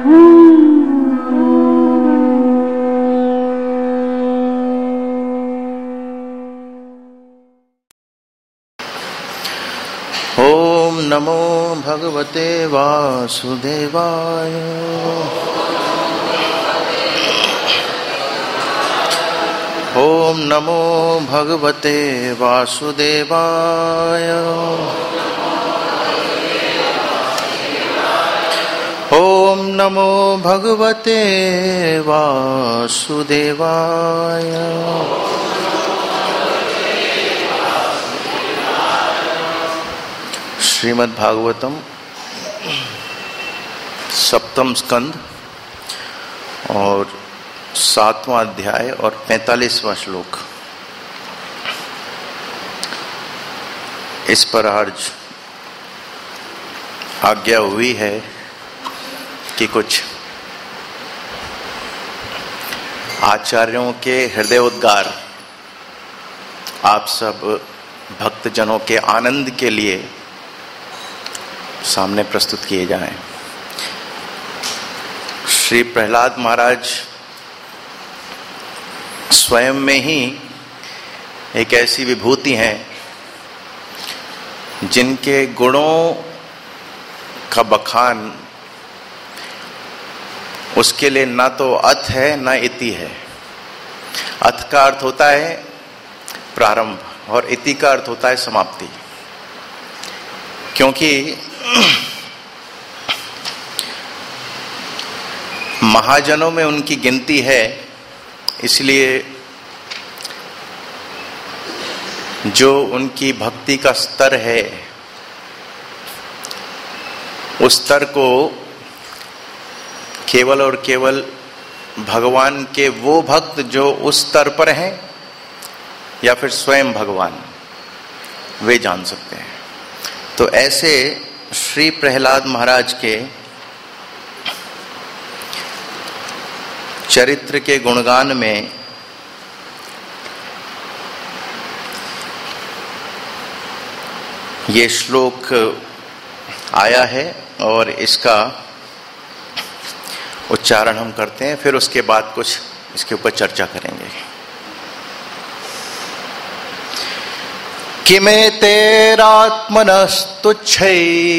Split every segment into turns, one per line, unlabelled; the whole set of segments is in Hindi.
ओम नमो भगवते वासुदेवाय। ओम नमो भगवते वासुदेवाय। ओम नमो भगवते वासुदेवाय। श्रीमद् भागवतम सप्तम स्कंद और 7वां अध्याय और 45वां श्लोक। इस पर आज आज्ञा हुई है कि कुछ आचार्यों के हृदयोद्गार आप सब भक्तजनों के आनंद के लिए सामने प्रस्तुत किए जाएं। श्री प्रहलाद महाराज स्वयं में ही एक ऐसी विभूति हैं जिनके गुणों का बखान उसके लिए ना तो अथ है ना इति है। अथ का अर्थ होता है प्रारंभ और इति का अर्थ होता है समाप्ति। क्योंकि महाजनों में उनकी गिनती है, इसलिए जो उनकी भक्ति का स्तर है उस स्तर को केवल और केवल भगवान के वो भक्त जो उस स्तर पर हैं या फिर स्वयं भगवान वे जान सकते हैं। तो ऐसे श्री प्रहलाद महाराज के चरित्र के गुणगान में ये श्लोक आया है और इसका उच्चारण हम करते हैं, फिर उसके बाद कुछ इसके ऊपर चर्चा करेंगे। किमे तेरात्मनस्तुच्छै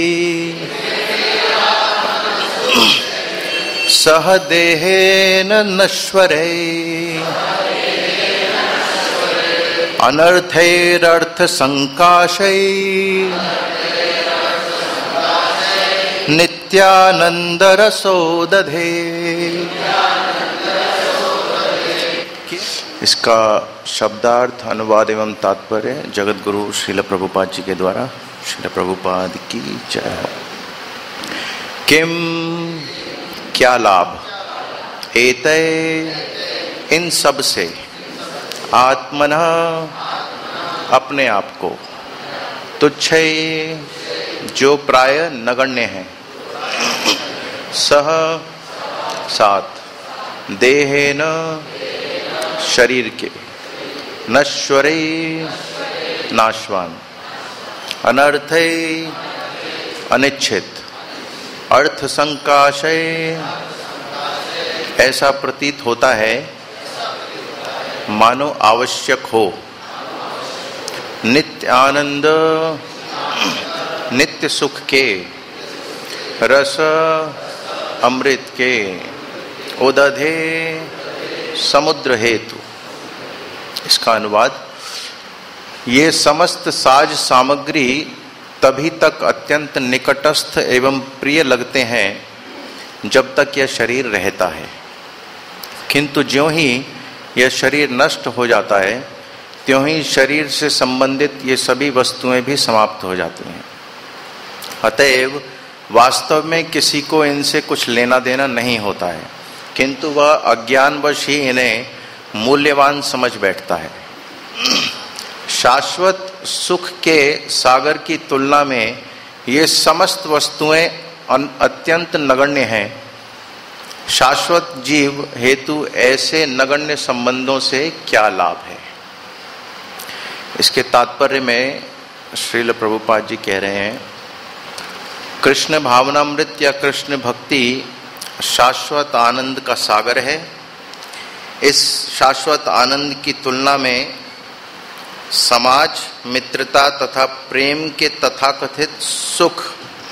सह देहेन नश्वरे अनर्थैरर्थ संकाशै नित्यानंद रसो दधे। इसका शब्दार्थ, अनुवाद एवं तात्पर्य जगत गुरु श्रील प्रभुपाद जी के द्वारा। श्रील प्रभुपाद की जय हो। किम क्या लाभ, एते इन सब से, आत्मनः अपने आप को, तुच्छै जो प्राय नगण्य है, सह साथ, देहेन शरीर के, नश्वरे नाशवान, अनर्थे अनिच्छित, अर्थ संकाशय ऐसा प्रतीत होता है मानो आवश्यक हो। नित्य आनंद नित्य सुख के, रस अमृत के, उदधे समुद्र हेतु। इसका अनुवाद, ये समस्त साज सामग्री तभी तक अत्यंत निकटस्थ एवं प्रिय लगते हैं जब तक यह शरीर रहता है, किंतु ज्यों ही यह शरीर नष्ट हो जाता है त्यों ही शरीर से संबंधित ये सभी वस्तुएं भी समाप्त हो जाती हैं। अतएव वास्तव में किसी को इनसे कुछ लेना देना नहीं होता है, किंतु वह अज्ञानवश ही इन्हें मूल्यवान समझ बैठता है। शाश्वत सुख के सागर की तुलना में ये समस्त वस्तुएं अत्यंत नगण्य हैं। शाश्वत जीव हेतु ऐसे नगण्य संबंधों से क्या लाभ है। इसके तात्पर्य में श्रील प्रभुपाद जी कह रहे हैं, कृष्ण भावनामृत या कृष्ण भक्ति शाश्वत आनंद का सागर है। इस शाश्वत आनंद की तुलना में समाज, मित्रता तथा प्रेम के तथाकथित सुख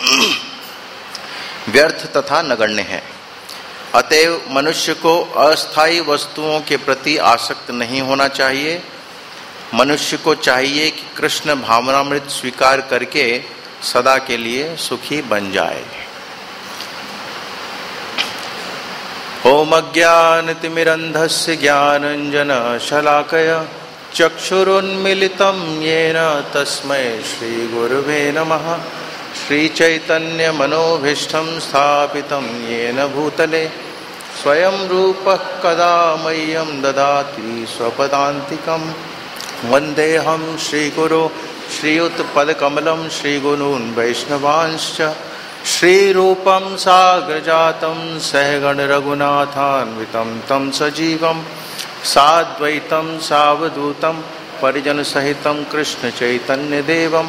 व्यर्थ तथा नगण्य है। अतएव मनुष्य को अस्थायी वस्तुओं के प्रति आसक्त नहीं होना चाहिए। मनुष्य को चाहिए कि कृष्ण भावनामृत स्वीकार करके सदा के लिए सुखी बन जाए। ओम अज्ञानतिमिरन्धस्य ज्ञानाञ्जनशलाकया चक्षुरुन्मीलितं येन तस्मै श्रीगुरुवे नमः। श्रीचैतन्यमनोभीष्टं स्थापितं येन भूतले स्वयं रूपः कदा मह्यं ददाति स्वपदान्तिकं। वन्देऽहं श्रीगुरो श्रीयुतपदकमलं श्रीगुरून् वैष्णवांश्च श्रीरूपं साग्रजातं सहगण रघुनाथान्वितं तं सजीवं साद्वैतं सावधूतं परिजनसहितं कृष्णचैतन्यदेवं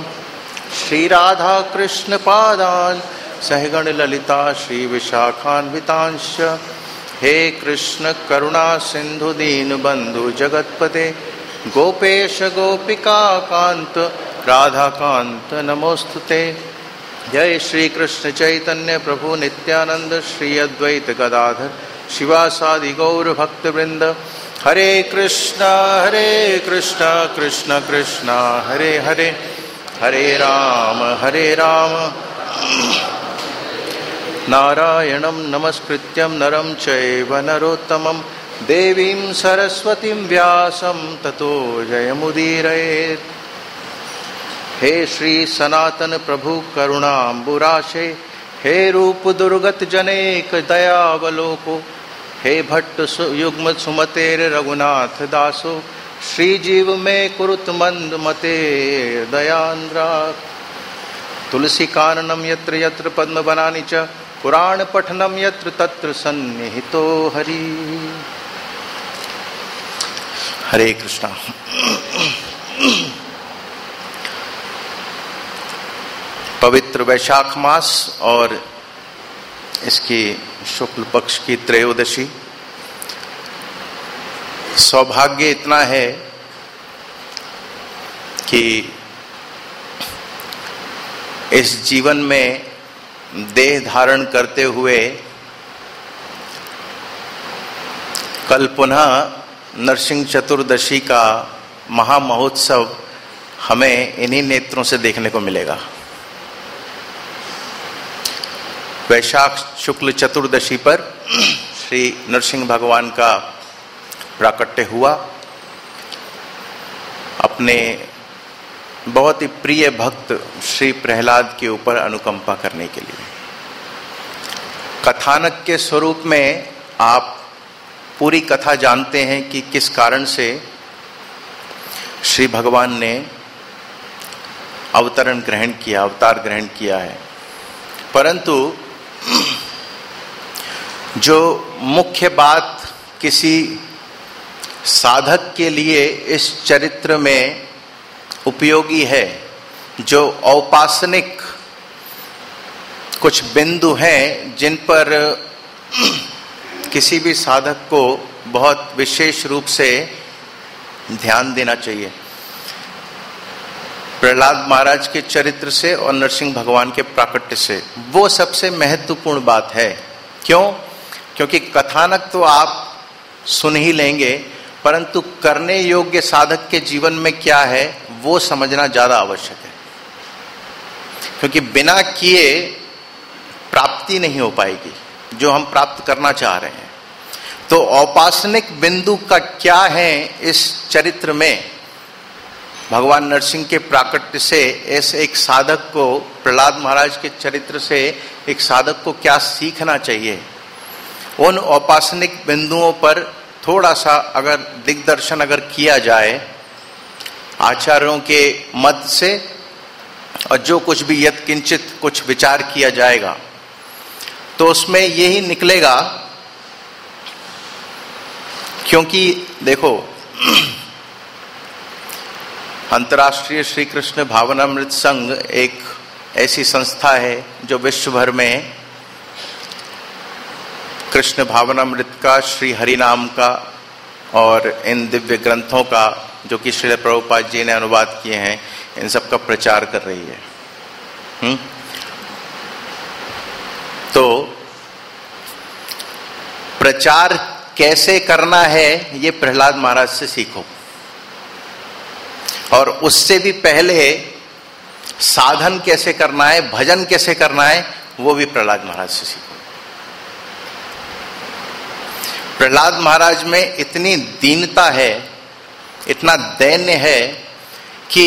श्रीराधाकृष्णपादान् सहगण ललिता श्रीविशाखान्वितांश्च। हे कृष्ण करुणा सिंधु दीनबंधु जगत्पते गोपेश गोपिका कांत राधाकांत नमोस्तुते। जय श्री कृष्ण चैतन्य प्रभु नित्यानंद श्री अद्वैत गदाधर शिवासादि गौर भक्तवृंद। हरे कृष्ण कृष्ण कृष्ण हरे हरे, हरे राम नारायणं नमस्कृत्यं नरं चैव नरोत्तमं देवीं सरस्वतीं व्यासं ततो जयमुदीरयेत्। हे श्री सनातन प्रभु करुणाम्बुराशे, हे रूप दुर्गत जनेक दयावलोको, हे भट्ट युग्म सुमतेर रघुनाथ दासो, श्री जीव में कुरुत मंद मते दयांद्रा। तुलसी काननम यत्र यत्र पद्म बनानि च, पुराण पठनम यत्र तत्र सन्निहितो हरि। हरे कृष्णा। पवित्र वैशाख मास और इसकी शुक्ल पक्ष की त्रयोदशी। सौभाग्य इतना है कि इस जीवन में देह धारण करते हुए कल पुनः नरसिंह चतुर्दशी का महामहोत्सव हमें इन्हीं नेत्रों से देखने को मिलेगा। वैशाख शुक्ल चतुर्दशी पर श्री नरसिंह भगवान का प्राकट्य हुआ। अपने बहुत ही प्रिय भक्त श्री प्रहलाद के ऊपर अनुकंपा करने के लिए। कथानक के स्वरूप में आप पूरी कथा जानते हैं कि किस कारण से श्री भगवान ने अवतार ग्रहण किया है। परंतु जो मुख्य बात किसी साधक के लिए इस चरित्र में उपयोगी है, जो औपासनिक कुछ बिंदु हैं जिन पर किसी भी साधक को बहुत विशेष रूप से ध्यान देना चाहिए। प्रहलाद महाराज के चरित्र से और नरसिंह भगवान के प्राकट्य से वो सबसे महत्वपूर्ण बात है। क्यों? क्योंकि कथानक तो आप सुन ही लेंगे, परंतु करने योग्य साधक के जीवन में क्या है वो समझना ज्यादा आवश्यक है। क्योंकि बिना किए प्राप्ति नहीं हो पाएगी जो हम प्राप्त करना चाह रहे हैं। तो औपासनिक बिंदु का क्या है इस चरित्र में, भगवान नरसिंह के प्राकट्य से ऐसे एक साधक को, प्रहलाद महाराज के चरित्र से एक साधक को क्या सीखना चाहिए, उन औपासनिक बिंदुओं पर थोड़ा सा अगर दिग्दर्शन अगर किया जाए आचार्यों के मत से, और जो कुछ भी यत्किंचित कुछ विचार किया जाएगा तो उसमें यही निकलेगा। क्योंकि देखो, अंतर्राष्ट्रीय श्री कृष्ण भावनामृत संघ एक ऐसी संस्था है जो विश्व भर में कृष्ण भावनामृत का, श्री हरिनाम का और इन दिव्य ग्रंथों का जो कि श्रील प्रभुपाद जी ने अनुवाद किए हैं, इन सब का प्रचार कर रही है। तो प्रचार कैसे करना है ये प्रहलाद महाराज से सीखो, और उससे भी पहले साधन कैसे करना है, भजन कैसे करना है, वो भी प्रहलाद महाराज से सीखो। प्रहलाद महाराज में इतनी दीनता है, इतना दैन्य है कि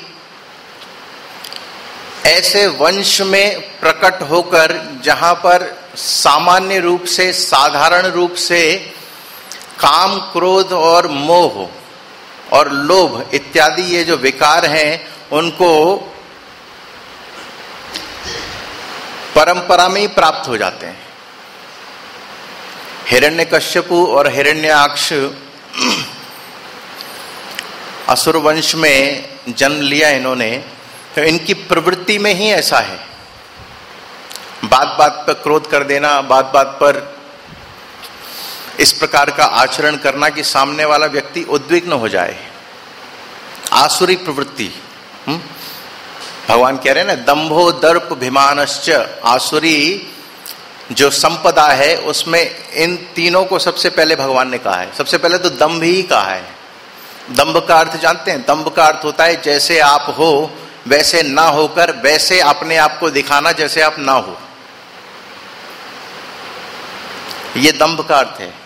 ऐसे वंश में प्रकट होकर जहां पर सामान्य रूप से, साधारण रूप से काम, क्रोध और मोह और लोभ इत्यादि ये जो विकार हैं, उनको परंपरा में ही प्राप्त हो जाते हैं। हिरण्यकश्यपु और हिरण्याक्ष असुर वंश में जन्म लिया इन्होंने, तो इनकी प्रवृत्ति में ही ऐसा है, बात बात पर क्रोध कर देना, बात बात पर इस प्रकार का आचरण करना कि सामने वाला व्यक्ति उद्विग्न हो जाए। आसुरी प्रवृत्ति। भगवान कह रहे हैं ना, दंभो दर्प भिमानश्च, आसुरी जो संपदा है उसमें इन तीनों को सबसे पहले भगवान ने कहा है। सबसे पहले तो दंभ ही कहा है। दंभ का अर्थ जानते हैं? दंभ का अर्थ होता है जैसे आप हो वैसे ना होकर वैसे अपने आप को दिखाना जैसे आप ना हो, ये दंभ का अर्थ है।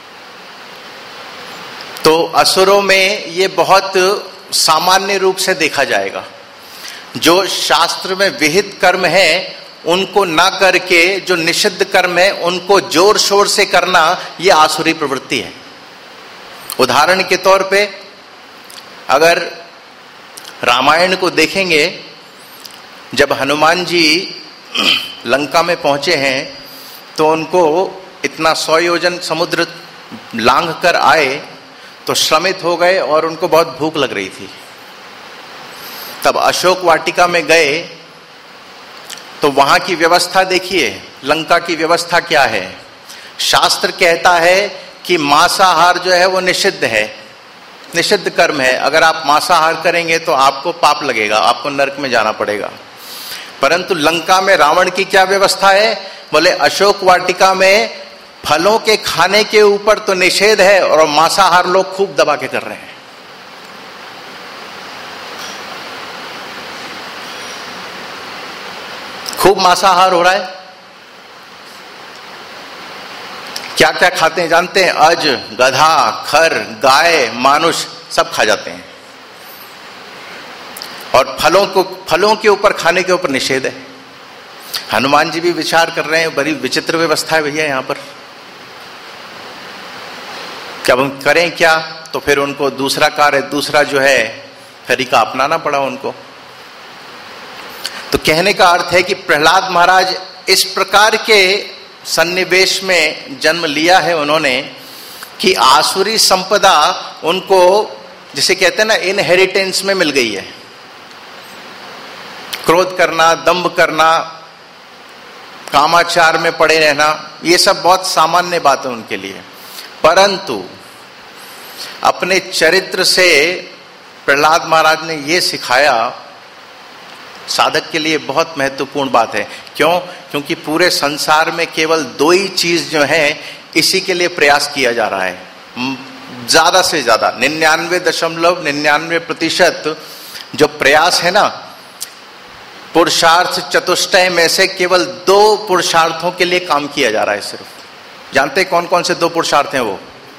तो असुरों में ये बहुत सामान्य रूप से देखा जाएगा। जो शास्त्र में विहित कर्म है उनको ना करके जो निषिद्ध कर्म है उनको जोर शोर से करना, ये आसुरी प्रवृत्ति है। उदाहरण के तौर पे अगर रामायण को देखेंगे, जब हनुमान जी लंका में पहुंचे हैं तो उनको इतना 100 योजन समुद्र लांघ कर आए तो श्रमित हो गए और उनको बहुत भूख लग रही थी। तब अशोक वाटिका में गए तो वहां की व्यवस्था देखिए, लंका की व्यवस्था क्या है। शास्त्र कहता है कि मांसाहार जो है वो निषिद्ध है, निषिद्ध कर्म है। अगर आप मांसाहार करेंगे तो आपको पाप लगेगा, आपको नरक में जाना पड़ेगा। परंतु लंका में रावण की क्या व्यवस्था है? बोले अशोक वाटिका में फलों के खाने के ऊपर तो निषेध है और मांसाहार लोग खूब दबा के कर रहे हैं। खूब मांसाहार हो रहा है। क्या क्या खाते हैं जानते हैं? अज, गधा, खर, गाय, मानुष सब खा जाते हैं। और फलों के ऊपर, खाने के ऊपर निषेध है। हनुमान जी भी विचार कर रहे हैं, बड़ी विचित्र व्यवस्था है भैया यहाँ पर, क्या हम करें क्या? तो फिर उनको दूसरा कार्य, दूसरा जो है तरीका अपनाना पड़ा उनको। तो कहने का अर्थ है कि प्रहलाद महाराज इस प्रकार के सन्निवेश में जन्म लिया है उन्होंने कि आसुरी संपदा उनको, जिसे कहते हैं ना, इनहेरिटेंस में मिल गई है। क्रोध करना, दंभ करना, कामाचार में पड़े रहना, ये सब बहुत सामान्य बात है उनके लिए। परंतु अपने चरित्र से प्रहलाद महाराज ने ये सिखाया, साधक के लिए बहुत महत्वपूर्ण बात है। क्यों? क्योंकि पूरे संसार में केवल 2 ही चीज जो है इसी के लिए प्रयास किया जा रहा है। ज्यादा से ज्यादा 99.99% जो प्रयास है ना, पुरुषार्थ चतुष्टय में से केवल 2 पुरुषार्थों के लिए काम किया जा रहा है सिर्फ। जानते कौन कौन से 2 पुरुषार्थ हैं वो?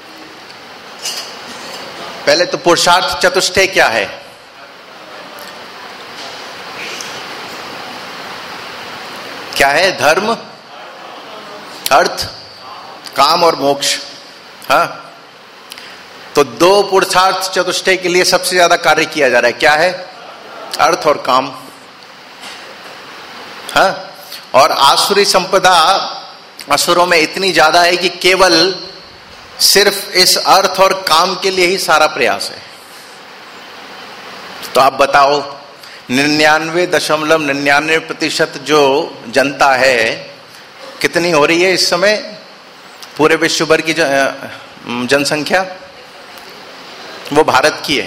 पहले तो पुरुषार्थ चतुष्टय क्या है? क्या है? धर्म, अर्थ, काम और मोक्ष। हाँ, तो 2 पुरुषार्थ चतुष्टय के लिए सबसे ज्यादा कार्य किया जा रहा है। क्या है? अर्थ और काम। हाँ, और आसुरी संपदा असुरों में इतनी ज्यादा है कि केवल सिर्फ इस अर्थ और काम के लिए ही सारा प्रयास है। तो आप बताओ, 99.99% जो जनता है कितनी हो रही है इस समय? पूरे विश्व भर की जनसंख्या वो भारत की है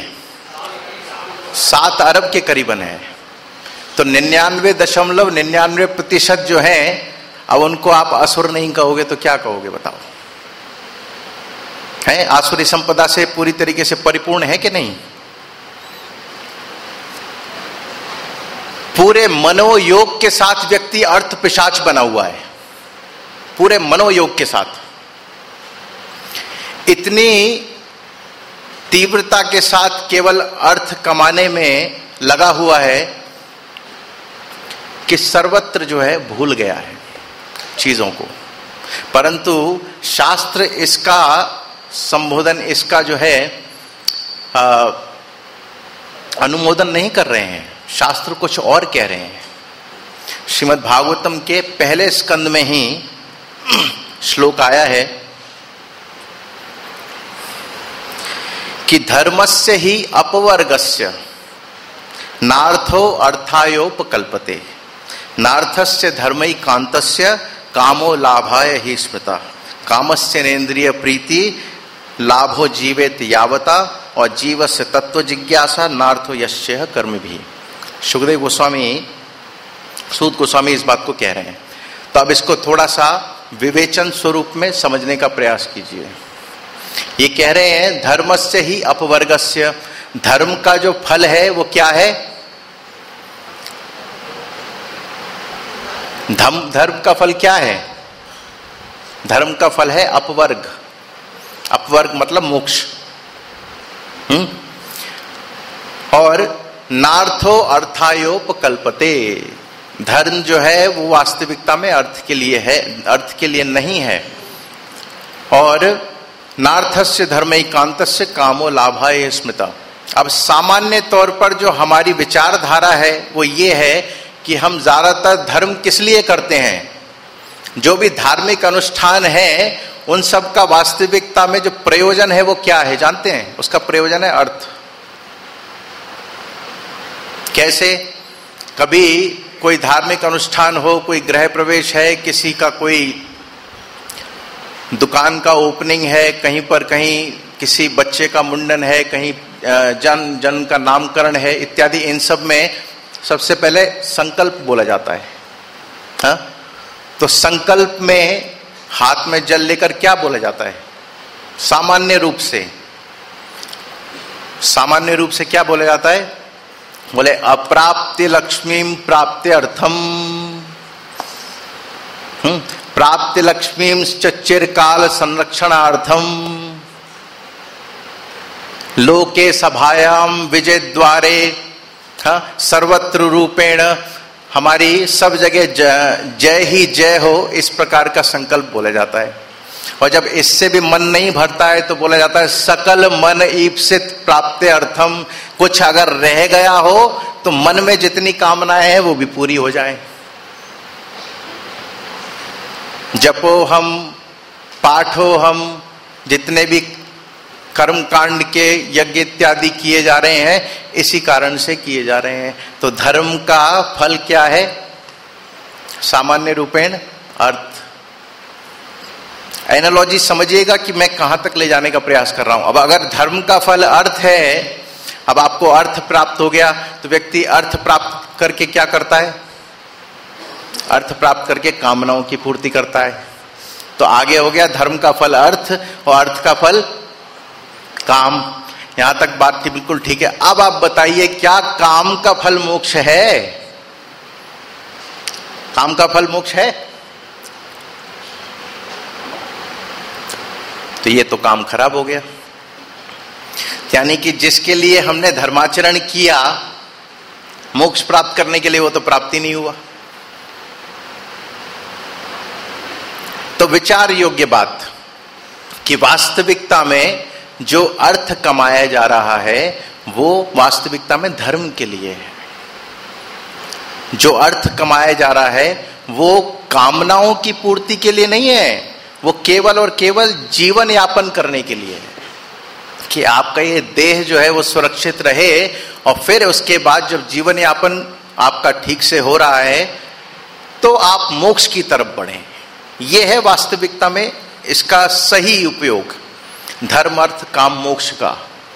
7 अरब के करीबन है। तो 99.99% जो है, अब उनको आप असुर नहीं कहोगे तो क्या कहोगे बताओ? है आसुरी संपदा से पूरी तरीके से परिपूर्ण है कि नहीं? पूरे मनोयोग के साथ व्यक्ति अर्थ पिशाच बना हुआ है, पूरे मनोयोग के साथ इतनी तीव्रता के साथ केवल अर्थ कमाने में लगा हुआ है कि सर्वत्र जो है भूल गया है चीजों को। परंतु शास्त्र इसका संबोधन, इसका जो है अनुमोदन नहीं कर रहे हैं। शास्त्र कुछ और कह रहे हैं। श्रीमद् भागवतम के पहले स्कंद में ही श्लोक आया है कि धर्मस्य ही अपवर्गस्य नार्थो अर्थायोपकल्पते नार्थस्य धर्मई कांतस्य कामो लाभाय ही स्मृता कामस्य नेन्द्रिय प्रीति लाभो जीवेत यावता और जीवस्य तत्व जिज्ञासा नार्थो यस्य कर्म भी। सुखदेव गोस्वामी, सूत गोस्वामी इस बात को कह रहे हैं। तो अब इसको थोड़ा सा विवेचन स्वरूप में समझने का प्रयास कीजिए। ये कह रहे हैं धर्मस्य ही अपवर्गस्य, धर्म का जो फल है वो क्या है? धर्म का फल क्या है? धर्म का फल है अपवर्ग। अपवर्ग मतलब मोक्ष। और नार्थो अर्थायोपकल्पते, धर्म जो है वो वास्तविकता में अर्थ के लिए है, अर्थ के लिए नहीं है। और नार्थस्य धर्मैकांतस्य कामो लाभाय स्मृता। अब सामान्य तौर पर जो हमारी विचारधारा है वो ये है कि हम ज्यादातर धर्म किस लिए करते हैं? जो भी धार्मिक अनुष्ठान है उन सब का वास्तविकता में जो प्रयोजन है वो क्या है जानते हैं? उसका प्रयोजन है अर्थ। कैसे? कभी कोई धार्मिक अनुष्ठान हो, कोई गृह प्रवेश है, किसी का कोई दुकान का ओपनिंग है, कहीं पर कहीं किसी बच्चे का मुंडन है, कहीं जन का नामकरण है इत्यादि, इन सब में सबसे पहले संकल्प बोला जाता है। हाँ? तो संकल्प में हाथ में जल लेकर क्या बोला जाता है? सामान्य रूप से क्या बोला जाता है? बोले अप्राप्ति लक्ष्मीम प्राप्ति अर्थम, प्राप्ति लक्ष्मीम चिरकाल संरक्षणार्थम, लोके सभायाम विजय द्वारे, सर्वत्र रूपेण, हमारी सब जगह जय ही जय हो, इस प्रकार का संकल्प बोला जाता है। और जब इससे भी मन नहीं भरता है तो बोला जाता है सकल मन ईप्सित प्राप्ते अर्थम, कुछ अगर रह गया हो तो मन में जितनी कामनाएं हैं वो भी पूरी हो जाए। जपो हम, पाठो हम, जितने भी कर्म कांड के यज्ञ इत्यादि किए जा रहे हैं इसी कारण से किए जा रहे हैं। तो धर्म का फल क्या है? सामान्य रूपेण अर्थ। एनालॉजी समझिएगा कि मैं कहां तक ले जाने का प्रयास कर रहा हूं। अब अगर धर्म का फल अर्थ है, अब आपको अर्थ प्राप्त हो गया तो व्यक्ति अर्थ प्राप्त करके क्या करता है? अर्थ प्राप्त करके कामनाओं की पूर्ति करता है। तो आगे हो गया धर्म का फल अर्थ और अर्थ का फल काम। यहां तक बात थी बिल्कुल ठीक है। अब आप बताइए क्या काम का फल मोक्ष है? काम का फल मोक्ष है? तो ये तो काम खराब हो गया। यानी कि जिसके लिए हमने धर्माचरण किया मोक्ष प्राप्त करने के लिए, वो तो प्राप्ति नहीं हुआ। तो विचार योग्य बात कि वास्तविकता में जो अर्थ कमाया जा रहा है वो वास्तविकता में धर्म के लिए है। जो अर्थ कमाया जा रहा है वो कामनाओं की पूर्ति के लिए नहीं है, वो केवल और केवल जीवन यापन करने के लिए है कि आपका ये देह जो है वो सुरक्षित रहे और फिर उसके बाद जब जीवन यापन आपका ठीक से हो रहा है तो आप मोक्ष की तरफ बढ़ें। ये है वास्तविकता में इसका सही उपयोग, धर्म अर्थ काम मोक्ष का।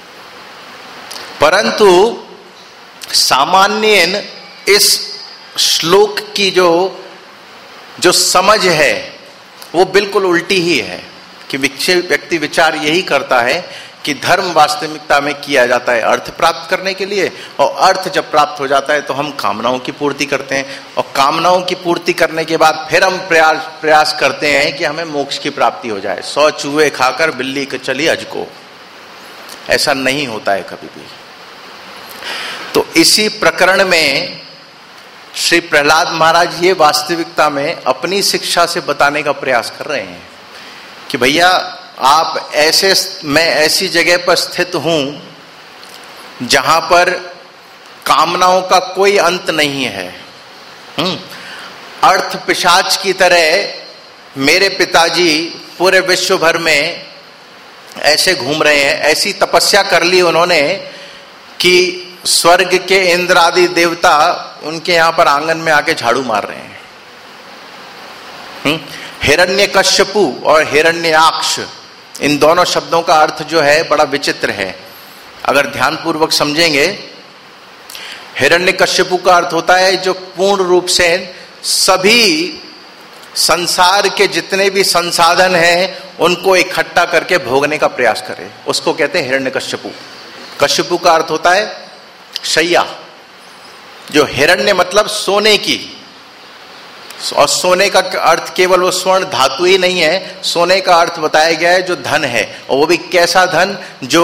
परंतु सामान्यन इस श्लोक की जो समझ है वो बिल्कुल उल्टी ही है कि व्यक्ति विचार यही करता है कि धर्म वास्तविकता में किया जाता है अर्थ प्राप्त करने के लिए, और अर्थ जब प्राप्त हो जाता है तो हम कामनाओं की पूर्ति करते हैं, और कामनाओं की पूर्ति करने के बाद फिर हम प्रयास करते हैं कि हमें मोक्ष की प्राप्ति हो जाए। 100 चूहे खाकर बिल्ली चली अजको, ऐसा नहीं होता है कभी भी। तो इसी प्रकरण में श्री प्रहलाद महाराज ये वास्तविकता में अपनी शिक्षा से बताने का प्रयास कर रहे हैं कि भैया आप मैं ऐसी जगह पर स्थित हूं जहां पर कामनाओं का कोई अंत नहीं है। अर्थ पिशाच की तरह मेरे पिताजी पूरे विश्व भर में ऐसे घूम रहे हैं। ऐसी तपस्या कर ली उन्होंने कि स्वर्ग के इंद्र आदि देवता उनके यहां पर आंगन में आके झाड़ू मार रहे हैं। हिरण्यकश्यपु और हिरण्याक्ष, इन दोनों शब्दों का अर्थ जो है बड़ा विचित्र है। अगर ध्यानपूर्वक समझेंगे, हिरण्यकश्यपु का अर्थ होता है जो पूर्ण रूप से सभी संसार के जितने भी संसाधन हैं उनको इकट्ठा करके भोगने का प्रयास करे, उसको कहते हैं हिरण्यकश्यपु। कश्यपु का अर्थ होता है शैया, जो हिरण्य मतलब सोने की, और सोने का अर्थ केवल वो स्वर्ण धातु ही नहीं है, सोने का अर्थ बताया गया है जो धन है, और वो भी कैसा धन जो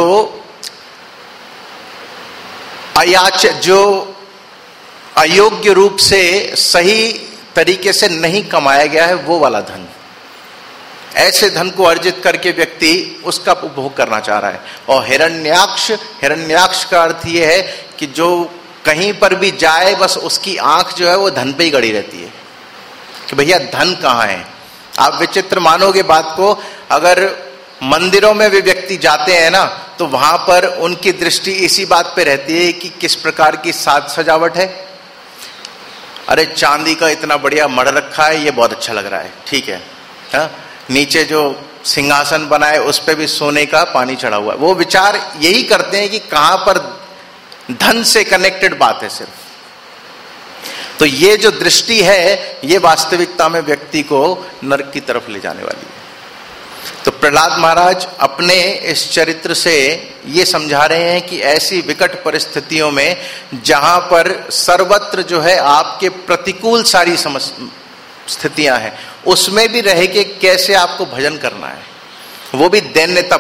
अयोग्य रूप से सही तरीके से नहीं कमाया गया है, वो वाला धन। ऐसे धन को अर्जित करके व्यक्ति उसका उपभोग करना चाह रहा है। और हिरण्याक्ष का अर्थ ये है कि जो कहीं पर भी जाए बस उसकी आंख जो है वो धन पे ही गड़ी रहती है कि भैया धन कहाँ है। आप विचित्र मानोगे बात को, अगर मंदिरों में भी व्यक्ति जाते हैं ना तो वहां पर उनकी दृष्टि इसी बात पे रहती है कि किस प्रकार की साज सजावट है। अरे चांदी का इतना बढ़िया मढ़ रखा है, ये बहुत अच्छा लग रहा है, ठीक है। हाँ? नीचे जो सिंहासन बना है उस पे भी सोने का पानी चढ़ा हुआ है। वो विचार यही करते हैं कि कहां पर धन से कनेक्टेड बात है सिर्फ। तो ये जो दृष्टि है ये वास्तविकता में व्यक्ति को नरक की तरफ ले जाने वाली है। तो प्रहलाद महाराज अपने इस चरित्र से ये समझा रहे हैं कि ऐसी विकट परिस्थितियों में जहां पर सर्वत्र जो है आपके प्रतिकूल सारी स्थितियां हैं, उसमें भी रह के कैसे आपको भजन करना है, वो भी दैन्यता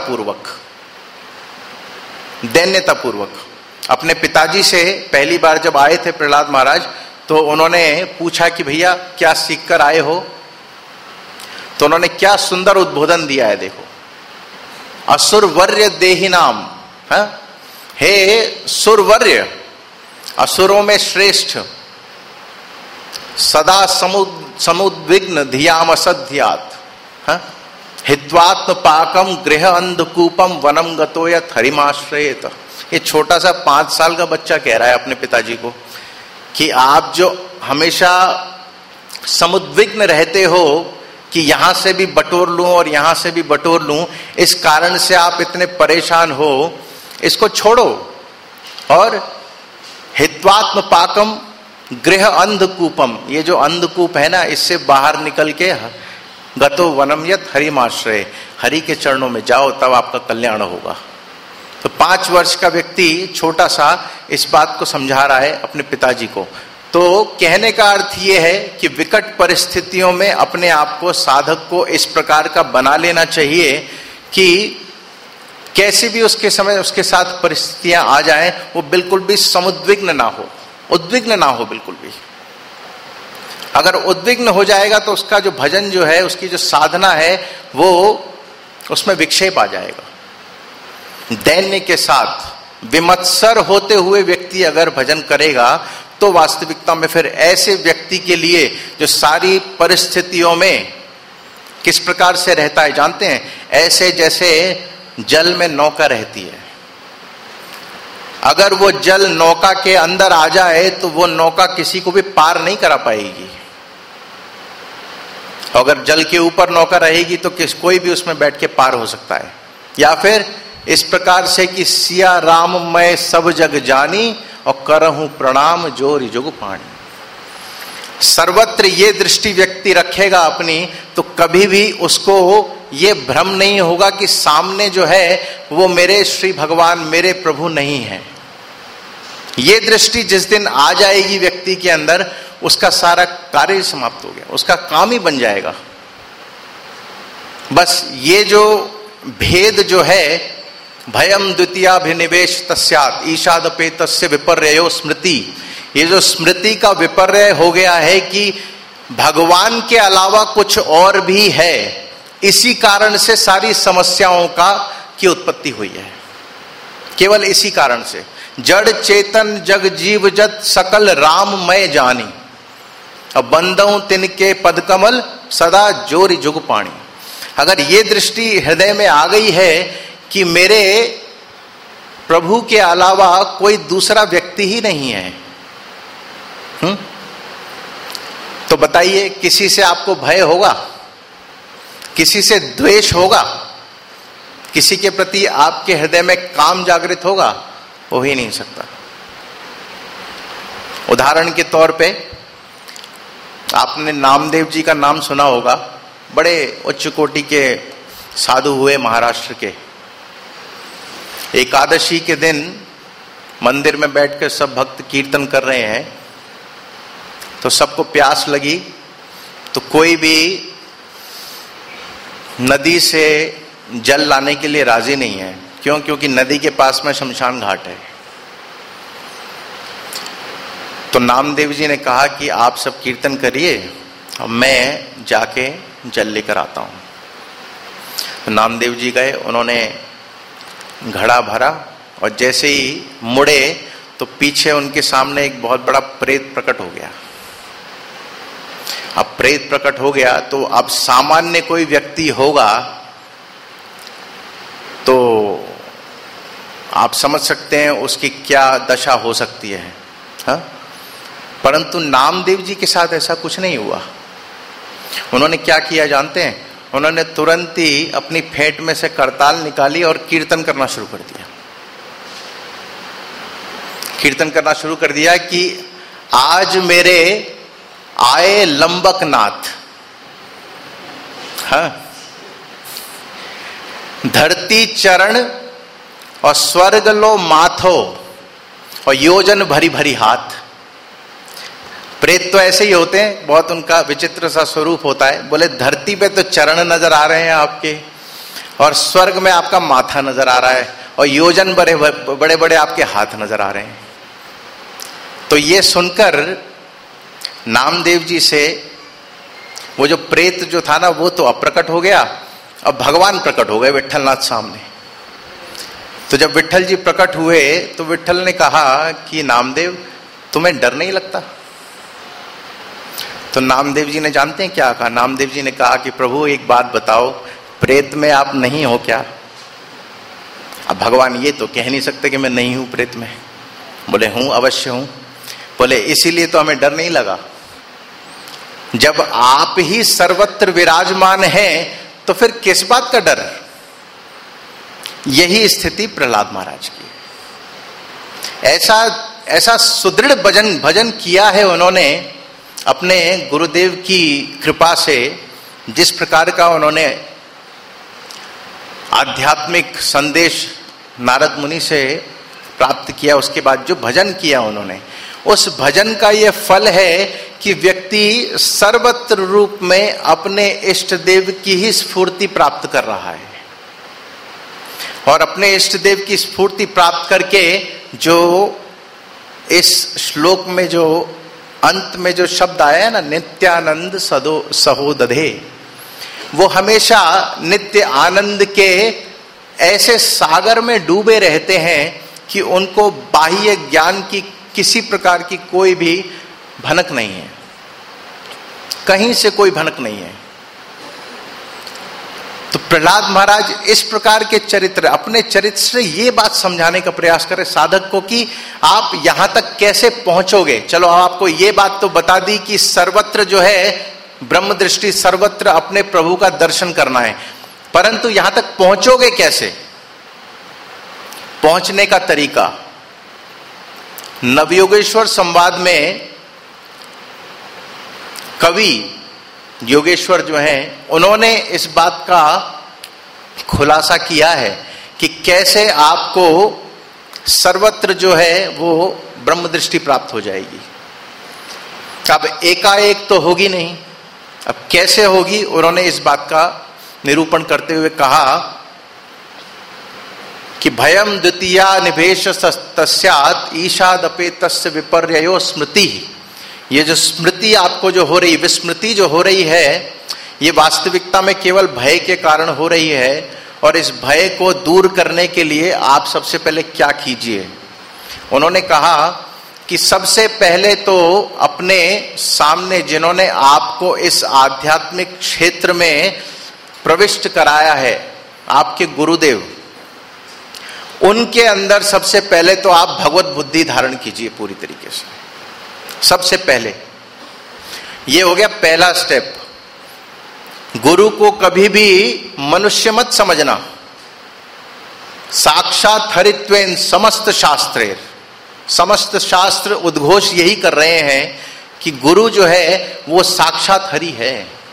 पूर्वक। अपने पिताजी से पहली बार जब आए थे प्रहलाद महाराज तो उन्होंने पूछा कि भैया क्या सीख कर आए हो, तो उन्होंने क्या सुंदर उद्बोधन दिया है। देखो, असुरवर्य देहि नाम, हे सुरवर्य, असुरों में श्रेष्ठ, सदा समुद्विग्न धियाम असध्यात, हित्वात्म पाकम गृह अंधकूपम वनम गतो यत् हरिमाश्रयेत। ये छोटा सा 5 साल का बच्चा कह रहा है अपने पिताजी को कि आप जो हमेशा समुद्विग्न रहते हो कि यहां से भी बटोर लूं और यहां से भी बटोर लूं, इस कारण से आप इतने परेशान हो, इसको छोड़ो और हित्वात्म पाकम गृह अंधकूपम, ये जो अंधकूप है ना, इससे बाहर निकल के गतो वनम यत् हरिमाश्रय, हरि के चरणों में जाओ, तब आपका कल्याण होगा। तो 5 वर्ष का व्यक्ति छोटा सा इस बात को समझा रहा है अपने पिताजी को। तो कहने का अर्थ ये है कि विकट परिस्थितियों में अपने आप को, साधक को इस प्रकार का बना लेना चाहिए कि कैसी भी उसके समय उसके साथ परिस्थितियां आ जाएं, वो बिल्कुल भी समुद्विग्न ना हो, उद्विग्न ना हो बिल्कुल भी। अगर उद्विग्न हो जाएगा तो उसका जो भजन जो है, उसकी जो साधना है, वो उसमें विक्षेप आ जाएगा। दैन्य के साथ विमत्सर होते हुए व्यक्ति अगर भजन करेगा तो वास्तविकता में फिर ऐसे व्यक्ति के लिए जो सारी परिस्थितियों में किस प्रकार से रहता है जानते हैं? ऐसे जैसे जल में नौका रहती है। अगर वो जल नौका के अंदर आ जाए तो वो नौका किसी को भी पार नहीं करा पाएगी। अगर जल के ऊपर नौका रहेगी तो कोई भी उसमें बैठ के पार हो सकता है। या फिर इस प्रकार से कि सिया राम मैं सब जग जानी और करहूं प्रणाम जोरी जुग पानी। सर्वत्र ये दृष्टि व्यक्ति रखेगा अपनी, तो कभी भी उसको ये भ्रम नहीं होगा कि सामने जो है वो मेरे श्री भगवान, मेरे प्रभु नहीं है। ये दृष्टि जिस दिन आ जाएगी व्यक्ति के अंदर, उसका सारा कार्य समाप्त हो गया, उसका काम ही बन जाएगा। बस ये जो भेद जो है, भयम द्वितीयाभिनिवेश तस्यात् ईशादपेतस्य विपर्ययो स्मृति, ये जो स्मृति का विपर्य हो गया है कि भगवान के अलावा कुछ और भी है, इसी कारण से सारी समस्याओं की उत्पत्ति हुई है। केवल इसी कारण से जड़ चेतन जग जीव जत सकल राम मैं जानी, अब बंदऊं तिनके पद कमल सदा जोरी जुग पानी। अगर ये दृष्टि हृदय में आ गई है कि मेरे प्रभु के अलावा कोई दूसरा व्यक्ति ही नहीं है, तो बताइए किसी से आपको भय होगा, किसी से द्वेष होगा, किसी के प्रति आपके हृदय में काम जागृत होगा? हो ही नहीं सकता। उदाहरण के तौर पे आपने नामदेव जी का नाम सुना होगा, बड़े उच्च कोटि के साधु हुए महाराष्ट्र के। एकादशी के दिन मंदिर में बैठकर सब भक्त कीर्तन कर रहे हैं, तो सबको प्यास लगी, तो कोई भी नदी से जल लाने के लिए राजी नहीं है। क्यों? क्योंकि नदी के पास में शमशान घाट है। तो नामदेव जी ने कहा कि आप सब कीर्तन करिए, मैं जाके जल लेकर आता हूं। तो नामदेव जी गए, उन्होंने घड़ा भरा और जैसे ही मुड़े तो पीछे उनके सामने एक बहुत बड़ा प्रेत प्रकट हो गया। अब प्रेत प्रकट हो गया तो अब सामान्य कोई व्यक्ति होगा तो आप समझ सकते हैं उसकी क्या दशा हो सकती है, हा? परंतु नामदेव जी के साथ ऐसा कुछ नहीं हुआ। उन्होंने क्या किया जानते हैं? उन्होंने तुरंत ही अपनी फेंट में से करताल निकाली और कीर्तन करना शुरू कर दिया। कीर्तन करना शुरू कर दिया कि आज मेरे आए लंबक नाथ, हाँ, धरती चरण और स्वर्ग लो माथो और योजन भरी भरी हाथ। प्रेत तो ऐसे ही होते हैं, बहुत उनका विचित्र सा स्वरूप होता है। बोले धरती पे तो चरण नजर आ रहे हैं आपके, और स्वर्ग में आपका माथा नजर आ रहा है, और योजन बड़े बड़े बड़े आपके हाथ नजर आ रहे हैं। तो ये सुनकर नामदेव जी से वो जो प्रेत जो था ना, वो तो अप्रकट हो गया। अब भगवान प्रकट हो गए विट्ठलनाथ सामने। तो जब विट्ठल जी प्रकट हुए तो विट्ठल ने कहा कि नामदेव तुम्हें डर नहीं लगता? तो नामदेव जी ने जानते हैं क्या कहा? नामदेव जी ने कहा कि प्रभु एक बात बताओ, प्रेत में आप नहीं हो क्या? अब भगवान ये तो कह नहीं सकते कि मैं नहीं हूं प्रेत में। बोले हूं, अवश्य हूं। बोले इसीलिए तो हमें डर नहीं लगा। जब आप ही सर्वत्र विराजमान हैं तो फिर किस बात का डर? यही स्थिति प्रहलाद महाराज की। ऐसा सुदृढ़ भजन किया है उन्होंने अपने गुरुदेव की कृपा से। जिस प्रकार का उन्होंने आध्यात्मिक संदेश नारद मुनि से प्राप्त किया, उसके बाद जो भजन किया उन्होंने, उस भजन का यह फल है कि व्यक्ति सर्वत्र रूप में अपने इष्ट देव की ही स्फूर्ति प्राप्त कर रहा है। और अपने इष्ट देव की स्फूर्ति प्राप्त करके जो इस श्लोक में जो अंत में जो शब्द आया है ना, नित्यानंद सहो दधे, वो हमेशा नित्य आनंद के ऐसे सागर में डूबे रहते हैं कि उनको बाह्य ज्ञान की किसी प्रकार की कोई भी भनक नहीं है, कहीं से कोई भनक नहीं है। तो प्रहलाद महाराज इस प्रकार के चरित्र, अपने चरित्र से ये बात समझाने का प्रयास करें साधक को कि आप यहां तक कैसे पहुंचोगे। चलो आपको ये बात तो बता दी कि सर्वत्र जो है ब्रह्म दृष्टि सर्वत्र अपने प्रभु का दर्शन करना है, परंतु यहां तक पहुंचोगे कैसे? पहुंचने का तरीका नवयोगेश्वर संवाद में कवि योगेश्वर जो हैं उन्होंने इस बात का खुलासा किया है कि कैसे आपको सर्वत्र जो है वो ब्रह्म दृष्टि प्राप्त हो जाएगी। अब एकाएक तो होगी नहीं, अब कैसे होगी? उन्होंने इस बात का निरूपण करते हुए कहा कि भयम द्वितीया निवेश तस्यात् ईशादपे तस्य विपर्ययो स्मृति। ये जो स्मृति आपको जो हो रही, विस्मृति जो हो रही है, ये वास्तविकता में केवल भय के कारण हो रही है। और इस भय को दूर करने के लिए आप सबसे पहले क्या कीजिए? उन्होंने कहा कि सबसे पहले तो अपने सामने जिन्होंने आपको इस आध्यात्मिक क्षेत्र में प्रविष्ट कराया है, आपके गुरुदेव, उनके अंदर सबसे पहले तो आप भगवत बुद्धि धारण कीजिए पूरी तरीके से। सबसे पहले ये हो गया पहला स्टेप। गुरु को कभी भी मनुष्य मत समझना। साक्षात हरित्वेन समस्त शास्त्रेर, समस्त शास्त्र उद्घोष यही कर रहे हैं कि गुरु जो है वो साक्षात हरि है।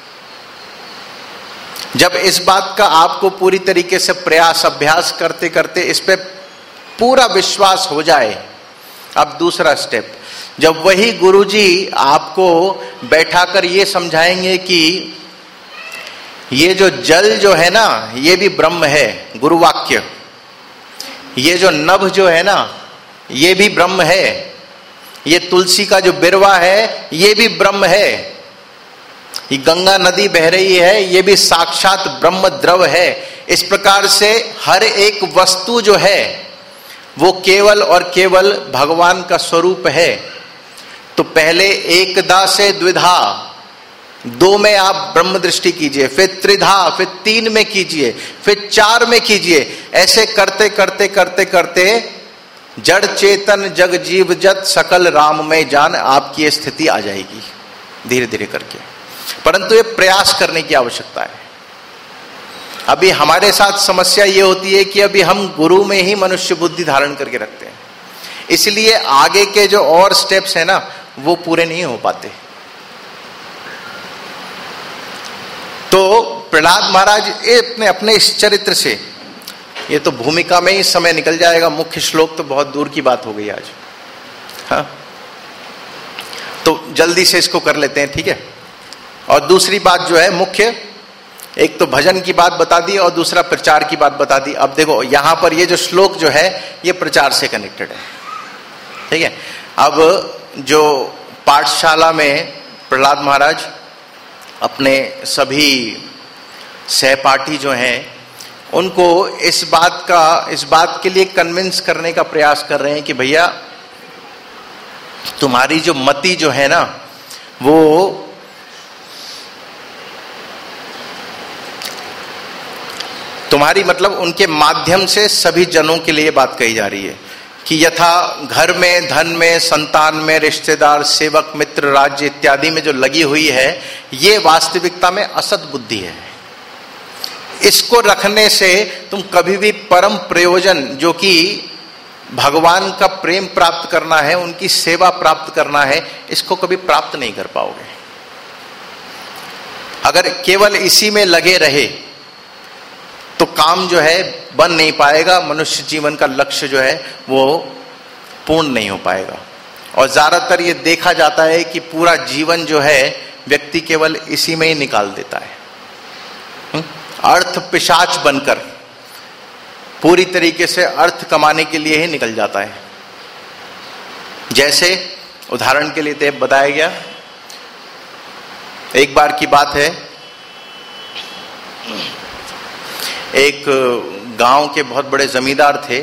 जब इस बात का आपको पूरी तरीके से प्रयास अभ्यास करते करते इस पे पूरा विश्वास हो जाए, अब दूसरा स्टेप, जब वही गुरुजी आपको बैठाकर ये समझाएंगे कि ये जो जल जो है ना ये भी ब्रह्म है, गुरुवाक्य, ये जो नभ जो है ना ये भी ब्रह्म है, ये तुलसी का जो बिरवा है ये भी ब्रह्म है, ये गंगा नदी बह रही है ये भी साक्षात ब्रह्म द्रव है। इस प्रकार से हर एक वस्तु जो है वो केवल और केवल भगवान का स्वरूप है। तो पहले एकदा से द्विधा, दो में आप ब्रह्म दृष्टि कीजिए, फिर त्रिधा, फिर तीन में कीजिए, फिर चार में कीजिए। ऐसे करते करते करते करते जड़ चेतन जग जीव जत सकल राम में जान आपकी स्थिति आ जाएगी धीरे धीरे करके। परंतु ये प्रयास करने की आवश्यकता है। अभी हमारे साथ समस्या ये होती है कि अभी हम गुरु में ही मनुष्य बुद्धि धारण करके रखते हैं, इसलिए आगे के जो और स्टेप्स हैं ना वो पूरे नहीं हो पाते। तो प्रहलाद महाराज अपने इस चरित्र से, ये तो भूमिका में ही समय निकल जाएगा, मुख्य श्लोक तो बहुत दूर की बात हो गई आज। हाँ, तो जल्दी से इसको कर लेते हैं, ठीक है। और दूसरी बात जो है मुख्य, एक तो भजन की बात बता दी और दूसरा प्रचार की बात बता दी। अब देखो यहां पर ये जो श्लोक जो है ये प्रचार से कनेक्टेड है, ठीक है। अब जो पाठशाला में प्रहलाद महाराज अपने सभी सहपाठी जो हैं उनको इस बात के लिए कन्विंस करने का प्रयास कर रहे हैं कि भैया तुम्हारी जो मति जो है ना वो तुम्हारी, मतलब उनके माध्यम से सभी जनों के लिए बात कही जा रही है कि यथा घर में, धन में, संतान में, रिश्तेदार, सेवक, मित्र, राज्य इत्यादि में जो लगी हुई है ये वास्तविकता में असत बुद्धि है। इसको रखने से तुम कभी भी परम प्रयोजन जो कि भगवान का प्रेम प्राप्त करना है, उनकी सेवा प्राप्त करना है, इसको कभी प्राप्त नहीं कर पाओगे। अगर केवल इसी में लगे रहे तो काम जो है बन नहीं पाएगा, मनुष्य जीवन का लक्ष्य जो है वो पूर्ण नहीं हो पाएगा। और ज्यादातर ये देखा जाता है कि पूरा जीवन जो है व्यक्ति केवल इसी में ही निकाल देता है, अर्थ पिशाच बनकर पूरी तरीके से अर्थ कमाने के लिए ही निकल जाता है। जैसे उदाहरण के लिए तो बताया गया, एक बार की बात है, एक गांव के बहुत बड़े जमींदार थे,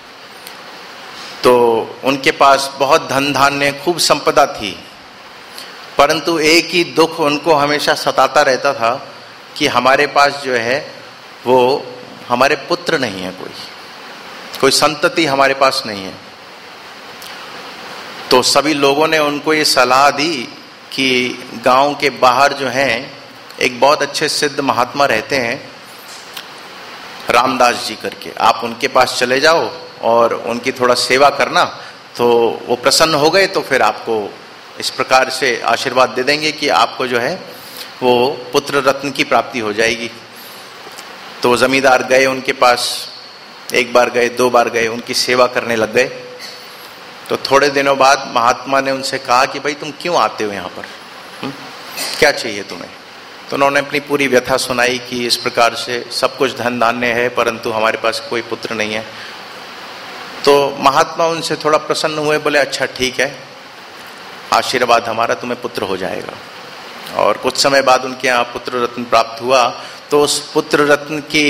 तो उनके पास बहुत धन धान्य, खूब संपदा थी, परंतु एक ही दुख उनको हमेशा सताता रहता था कि हमारे पास जो है वो हमारे पुत्र नहीं है, कोई संतति हमारे पास नहीं है। तो सभी लोगों ने उनको ये सलाह दी कि गांव के बाहर जो हैं एक बहुत अच्छे सिद्ध महात्मा रहते हैं, रामदास जी करके। आप उनके पास चले जाओ और उनकी थोड़ा सेवा करना, तो वो प्रसन्न हो गए तो फिर आपको इस प्रकार से आशीर्वाद दे देंगे कि आपको जो है वो पुत्र रत्न की प्राप्ति हो जाएगी। तो जमींदार गए उनके पास, एक बार गए, 2 बार गए, उनकी सेवा करने लग गए। तो थोड़े दिनों बाद महात्मा ने उनसे कहा कि भाई तुम क्यों आते हो यहाँ पर, क्या चाहिए तुम्हें? तो उन्होंने अपनी पूरी व्यथा सुनाई कि इस प्रकार से सब कुछ धन धान्य है परंतु हमारे पास कोई पुत्र नहीं है। तो महात्मा उनसे थोड़ा प्रसन्न हुए, बोले अच्छा ठीक है, आशीर्वाद हमारा, तुम्हें पुत्र हो जाएगा। और कुछ समय बाद उनके यहाँ पुत्र रत्न प्राप्त हुआ। तो उस पुत्र रत्न की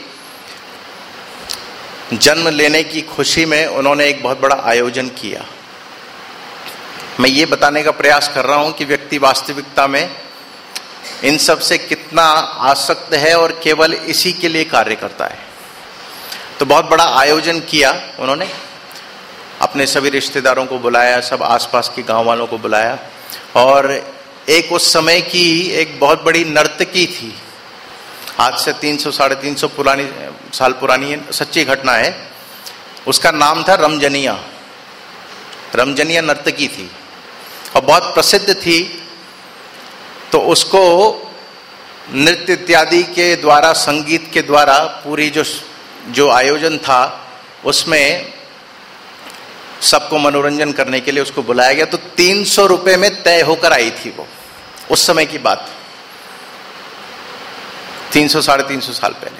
जन्म लेने की खुशी में उन्होंने एक बहुत बड़ा आयोजन किया। मैं ये बताने का प्रयास कर रहा हूं कि व्यक्ति वास्तविकता में इन सब से कितना आसक्त है और केवल इसी के लिए कार्य करता है। तो बहुत बड़ा आयोजन किया उन्होंने, अपने सभी रिश्तेदारों को बुलाया, सब आसपास के गांव वालों को बुलाया। और एक उस समय की एक बहुत बड़ी नर्तकी थी, आज से 300-350 साल पुरानी सच्ची घटना है। उसका नाम था रमजनिया। रमजनिया नर्तकी थी और बहुत प्रसिद्ध थी। तो उसको नृत्य इत्यादि के द्वारा, संगीत के द्वारा पूरी जो आयोजन था उसमें सबको मनोरंजन करने के लिए उसको बुलाया गया। तो 300 रुपए में तय होकर आई थी वो, उस समय की बात, 300-350 साल पहले।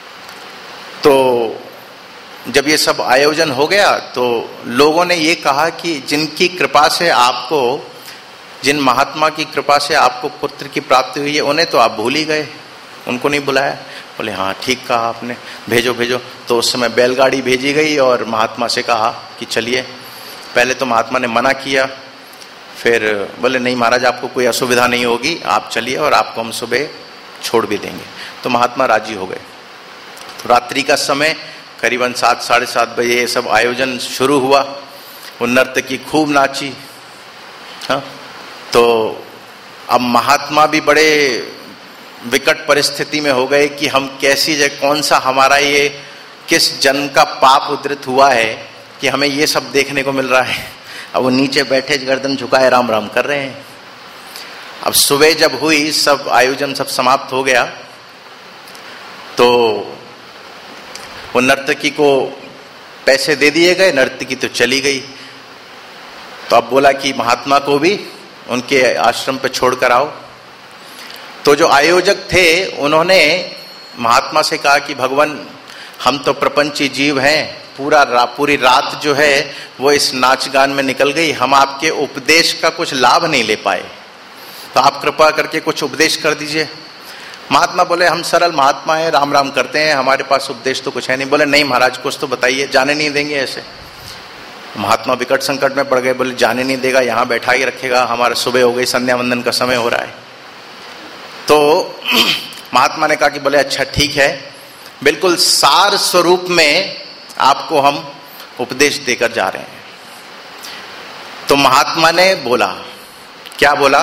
तो जब ये सब आयोजन हो गया तो लोगों ने ये कहा कि जिनकी कृपा से आपको, जिन महात्मा की कृपा से आपको पुत्र की प्राप्ति हुई है, उन्हें तो आप भूल ही गए, उनको नहीं बुलाया। बोले हाँ ठीक कहा आपने, भेजो भेजो। तो उस समय बैलगाड़ी भेजी गई और महात्मा से कहा कि चलिए। पहले तो महात्मा ने मना किया, फिर बोले नहीं महाराज आपको कोई असुविधा नहीं होगी, आप चलिए और आपको हम सुबह छोड़ भी देंगे। तो महात्मा राजी हो गए। तो रात्रि का समय करीबन 7-7:30 बजे ये सब आयोजन शुरू हुआ। वो नर्तकी खूब नाची। हाँ, तो अब महात्मा भी बड़े विकट परिस्थिति में हो गए कि हम कैसी जगह, कौन सा हमारा ये किस जन्म का पाप उद्धृत हुआ है कि हमें ये सब देखने को मिल रहा है। अब वो नीचे बैठे गर्दन झुकाए राम राम कर रहे हैं। अब सुबह जब हुई, सब आयोजन सब समाप्त हो गया, तो वो नर्तकी को पैसे दे दिए गए, नर्तकी तो चली गई। तो अब बोला कि महात्मा को भी उनके आश्रम पे छोड़कर आओ। तो जो आयोजक थे उन्होंने महात्मा से कहा कि भगवान हम तो प्रपंची जीव हैं, पूरी रात जो है वो इस नाच गान में निकल गई, हम आपके उपदेश का कुछ लाभ नहीं ले पाए, तो आप कृपा करके कुछ उपदेश कर दीजिए। महात्मा बोले हम सरल महात्मा हैं, राम राम करते हैं, हमारे पास उपदेश तो कुछ है नहीं। बोले नहीं महाराज कुछ तो बताइए, जाने नहीं देंगे ऐसे। महात्मा विकट संकट में पड़ गए, बोले जाने नहीं देगा, यहाँ बैठा ही रखेगा, हमारा सुबह हो गई, संध्या वंदन का समय हो रहा है। तो महात्मा ने कहा कि बोले अच्छा ठीक है, बिल्कुल सार स्वरूप में आपको हम उपदेश देकर जा रहे हैं। तो महात्मा ने बोला, क्या बोला?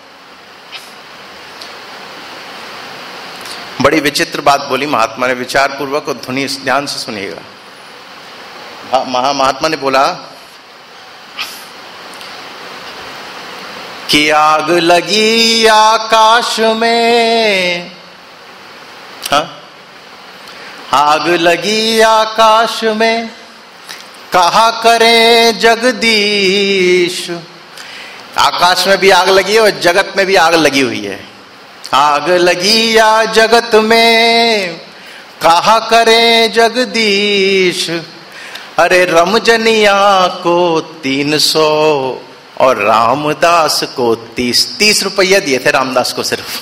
बड़ी विचित्र बात बोली महात्मा ने, विचार पूर्वक और ध्वनि ध्यान से सुनिएगा। महात्मा ने बोला कि आग लगी आकाश में, हाँ, आग लगी आकाश में, कहा करें जगदीश। आकाश में भी आग लगी है और जगत में भी आग लगी हुई है। आग लगी या जगत में, कहा करें जगदीश। अरे रमजनिया को 300 और रामदास को 30 रुपया दिए थे रामदास को सिर्फ।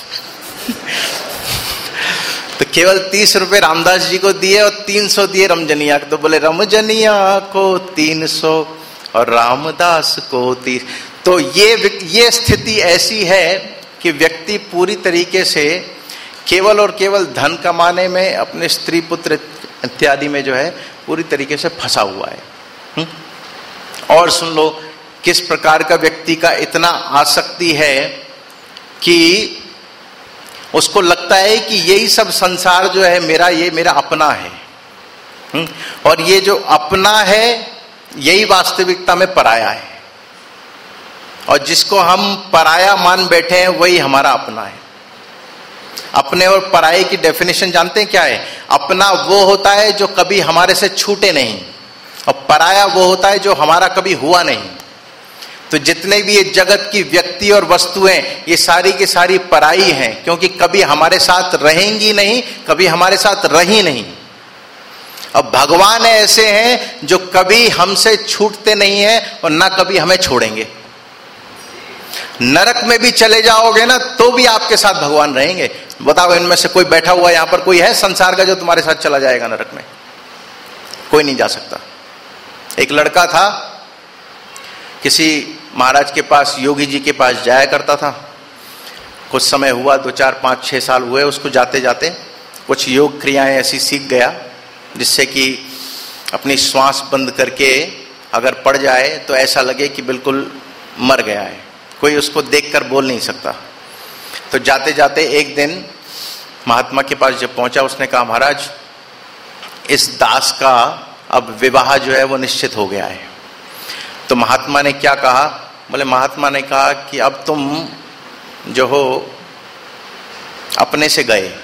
तो केवल 30 रुपए रामदास जी को दिए और 300 दिए रमजनिया को। तो बोले रमजनिया को 300 और रामदास को 30। तो ये स्थिति ऐसी है कि व्यक्ति पूरी तरीके से केवल और केवल धन कमाने में, अपने स्त्री पुत्र इत्यादि में जो है पूरी तरीके से फंसा हुआ है। और सुन लो किस प्रकार का व्यक्ति का इतना आसक्ति है कि उसको लगता है कि यही सब संसार जो है मेरा, ये मेरा अपना है, और ये जो अपना है यही वास्तविकता में पराया है, और जिसको हम पराया मान बैठे हैं वही हमारा अपना है। अपने और पराये की डेफिनेशन जानते हैं क्या है? अपना वो होता है जो कभी हमारे से छूटे नहीं, और पराया वो होता है जो हमारा कभी हुआ नहीं। तो जितने भी ये जगत की व्यक्ति और वस्तुएं, ये सारी की सारी पराई हैं, क्योंकि कभी हमारे साथ रहेंगी नहीं, कभी हमारे साथ रही नहीं। अब भगवान ऐसे हैं जो कभी हमसे छूटते नहीं हैं और ना कभी हमें छोड़ेंगे। नरक में भी चले जाओगे ना तो भी आपके साथ भगवान रहेंगे। बताओ, इनमें से कोई बैठा हुआ यहां पर कोई है संसार का जो तुम्हारे साथ चला जाएगा नरक में? कोई नहीं जा सकता। एक लड़का था, किसी महाराज के पास, योगी जी के पास जाया करता था। कुछ समय हुआ, 2, 4, 5, 6 साल हुए उसको जाते जाते। कुछ योग क्रियाएं ऐसी सीख गया जिससे कि अपनी श्वास बंद करके अगर पड़ जाए तो ऐसा लगे कि बिल्कुल मर गया है, कोई उसको देखकर बोल नहीं सकता। तो जाते जाते एक दिन महात्मा के पास जब पहुंचा, उसने कहा, महाराज इस दास का अब विवाह जो है वो निश्चित हो गया है। तो महात्मा ने क्या कहा? बोले, महात्मा ने कहा कि अब तुम जो हो अपने से गए,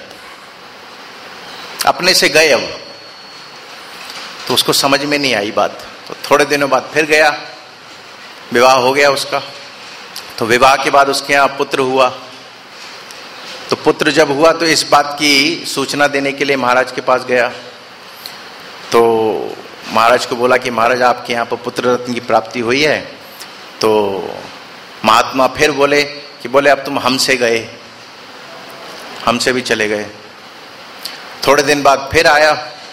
अपने से गए। अब तो उसको समझ में नहीं आई बात। तो थोड़े दिनों बाद फिर गया, विवाह हो गया उसका। तो विवाह के बाद उसके यहाँ पुत्र हुआ। तो पुत्र जब हुआ तो इस बात की सूचना देने के लिए महाराज के पास गया। तो महाराज को बोला कि महाराज आपके यहाँ पर पुत्र रत्न की प्राप्ति हुई है। तो महात्मा फिर बोले कि बोले अब तुम हमसे गए, हमसे भी चले गए। थोड़े दिन बाद फिर आया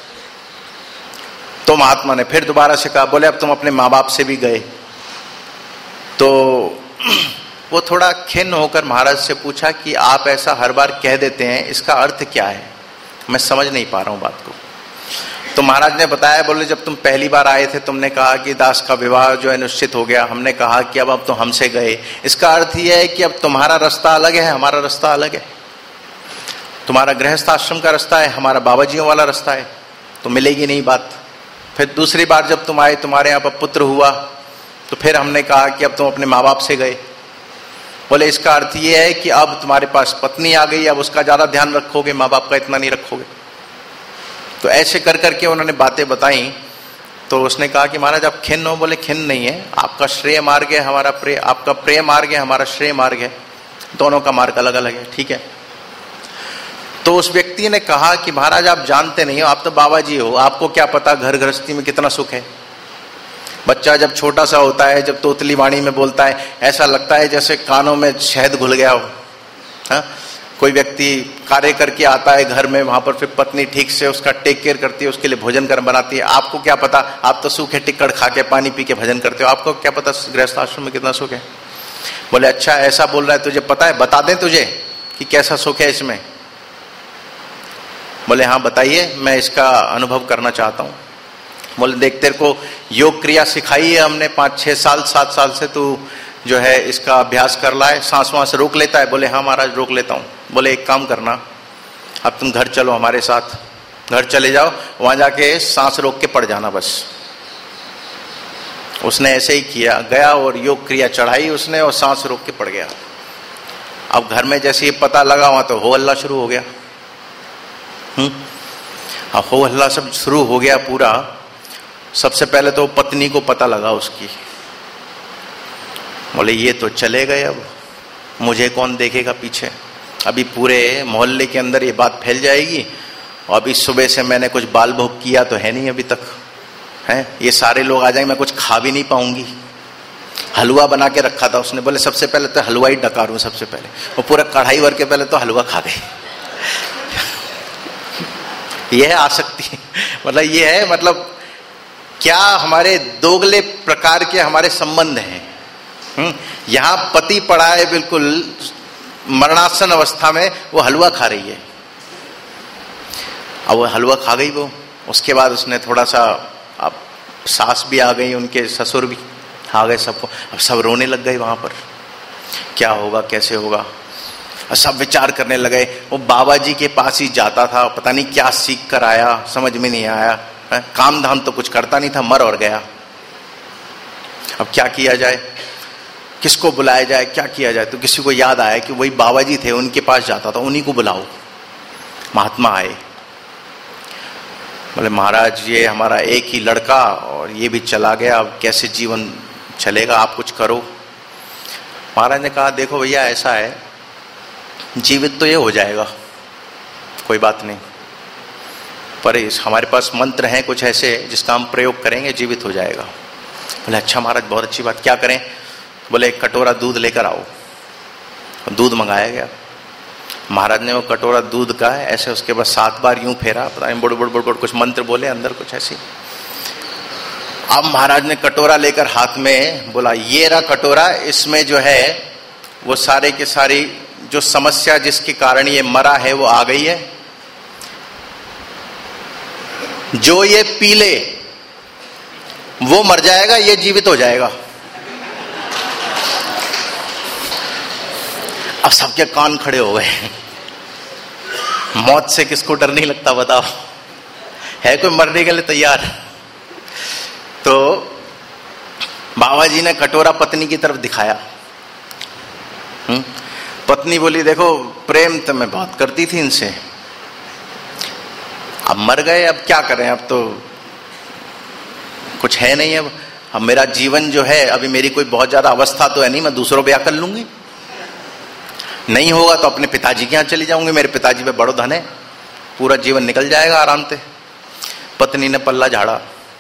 तो महात्मा ने फिर दोबारा से कहा, बोले अब तुम अपने माँ बाप से भी गए। तो वो थोड़ा खिन्न होकर महाराज से पूछा कि आप ऐसा हर बार कह देते हैं, इसका अर्थ क्या है? मैं समझ नहीं पा रहा हूं बात को। तो महाराज ने बताया, बोले जब तुम पहली बार आए थे तुमने कहा कि दास का विवाह जो है निश्चित हो गया। हमने कहा कि अब तो हमसे गए। इसका अर्थ यह है कि अब तुम्हारा रास्ता अलग है, हमारा रास्ता अलग है। तुम्हारा गृहस्थ आश्रम का रास्ता है, हमारा बाबाजियों वाला रास्ता है, तो मिलेगी नहीं बात। फिर दूसरी बार जब तुम आए, तुम्हारे यहाँ पर पुत्र हुआ, तो फिर हमने कहा कि अब तुम अपने माँ बाप से गए। बोले इसका अर्थ ये है कि अब तुम्हारे पास पत्नी आ गई, अब उसका ज्यादा ध्यान रखोगे, माँ बाप का इतना नहीं रखोगे। तो ऐसे कर करके उन्होंने बातें बताई। तो उसने कहा कि महाराज आप खिन्न हो? बोले खिन्न नहीं है, आपका श्रेय मार्ग है, हमारा प्रेय, आपका प्रेय मार्ग है, हमारा श्रेय मार्ग है, दोनों का मार्ग अलग अलग है, ठीक है। तो उस व्यक्ति ने कहा कि महाराज आप जानते नहीं हो, आप तो बाबा जी हो, आपको क्या पता घर गृहस्थी में कितना सुख है। बच्चा जब छोटा सा होता है, जब तोतली वाणी में बोलता है, ऐसा लगता है जैसे कानों में शहद घुल गया हो। हाँ? कोई व्यक्ति कार्य करके आता है घर में, वहां पर फिर पत्नी ठीक से उसका टेक केयर करती है, उसके लिए भोजन कर बनाती है। आपको क्या पता, आप तो सूखे टिक्कड़ खा के पानी पी के भजन करते हो, आपको क्या पता गृहस्थ आश्रम में कितना सुख है। बोले अच्छा ऐसा बोल रहा है, तुझे पता है, बता दें तुझे कि कैसा सुख है इसमें? बोले हाँ बताइए, मैं इसका अनुभव करना चाहता हूँ। बोले देख तेरे को योग क्रिया सिखाई है हमने 5, 6 साल 7 साल से, तू जो है इसका अभ्यास कर ला है, सांस वास रोक लेता है? बोले हाँ महाराज रोक लेता हूँ। बोले एक काम करना, अब तुम घर चलो हमारे साथ, घर चले जाओ, वहां जाके सांस रोक के पड़ जाना बस। उसने ऐसे ही किया, गया और योग क्रिया चढ़ाई उसने और सांस रोक के पड़ गया। अब घर में जैसे ही पता लगा वहां तो हो हल्ला शुरू हो गया। हो हल्ला सब शुरू हो गया पूरा। सबसे पहले तो पत्नी को पता लगा उसकी। बोले ये तो चले गए, अब मुझे कौन देखेगा पीछे, अभी पूरे मोहल्ले के अंदर ये बात फैल जाएगी। और अभी सुबह से मैंने कुछ बाल भोग किया तो है नहीं अभी तक, है ये सारे लोग आ जाएंगे, मैं कुछ खा भी नहीं पाऊंगी। हलवा बना के रखा था उसने, बोले सबसे पहले तो हलवा ही डकारूं सबसे पहले। वो पूरा कढ़ाई भर के पहले तो हलवा खा गए। यह है आसक्ति, मतलब ये है, मतलब क्या हमारे दोगले प्रकार के हमारे संबंध हैं। यहां पति पड़ा है बिल्कुल मरणासन अवस्था में, वो हलवा खा रही है। अब वो हलवा खा गई वो, उसके बाद उसने थोड़ा सा, अब सास भी आ गई, उनके ससुर भी, आ गए सबको। अब सब रोने लग गए वहां पर, क्या होगा कैसे होगा, और सब विचार करने लगे। वो बाबा जी के पास ही जाता था, पता नहीं क्या सीख कर आया, समझ में नहीं आया, काम धाम तो कुछ करता नहीं था, मर और गया। अब क्या किया जाए, किसको बुलाया जाए, क्या किया जाए। तो किसी को याद आया कि वही बाबा जी थे, उनके पास जाता था, उन्हीं को बुलाओ। महात्मा आए, बोले महाराज ये हमारा एक ही लड़का और ये भी चला गया, अब कैसे जीवन चलेगा, आप कुछ करो। महाराज ने कहा देखो भैया ऐसा है, जीवित तो ये हो जाएगा, कोई बात नहीं, पर हमारे पास मंत्र हैं कुछ ऐसे जिसका हम प्रयोग करेंगे, जीवित हो जाएगा। बोले अच्छा महाराज बहुत अच्छी बात, क्या करें। बोले एक कटोरा दूध लेकर आओ। दूध मंगाया गया। महाराज ने वो कटोरा दूध का ऐसे उसके बाद 7 बार यूं फेरा, पता नहीं बुड़ बुड़ बुड़ बुड़ कुछ मंत्र बोले अंदर कुछ ऐसी। अब महाराज ने कटोरा लेकर हाथ में बोला ये रहा कटोरा, इसमें जो है वो सारे के सारी जो समस्या जिसके कारण ये मरा है वो आ गई है, जो ये पी ले वो मर जाएगा, ये जीवित हो जाएगा। अब सबके कान खड़े हो गए। मौत से किसको डर नहीं लगता बताओ, है कोई मरने के लिए तैयार। तो बाबा जी ने कटोरा पत्नी की तरफ दिखाया। पत्नी बोली देखो प्रेम तो मैं बहुत करती थी इनसे, अब मर गए, अब क्या करें, अब तो कुछ है नहीं, अब मेरा जीवन जो है, अभी मेरी कोई बहुत ज्यादा अवस्था तो है नहीं, मैं दूसरों ब्याह कर लूंगी, नहीं होगा तो अपने पिताजी के यहाँ चली जाऊंगी, मेरे पिताजी पे बड़ो धन है, पूरा जीवन निकल जाएगा आराम से। पत्नी ने पल्ला झाड़ा,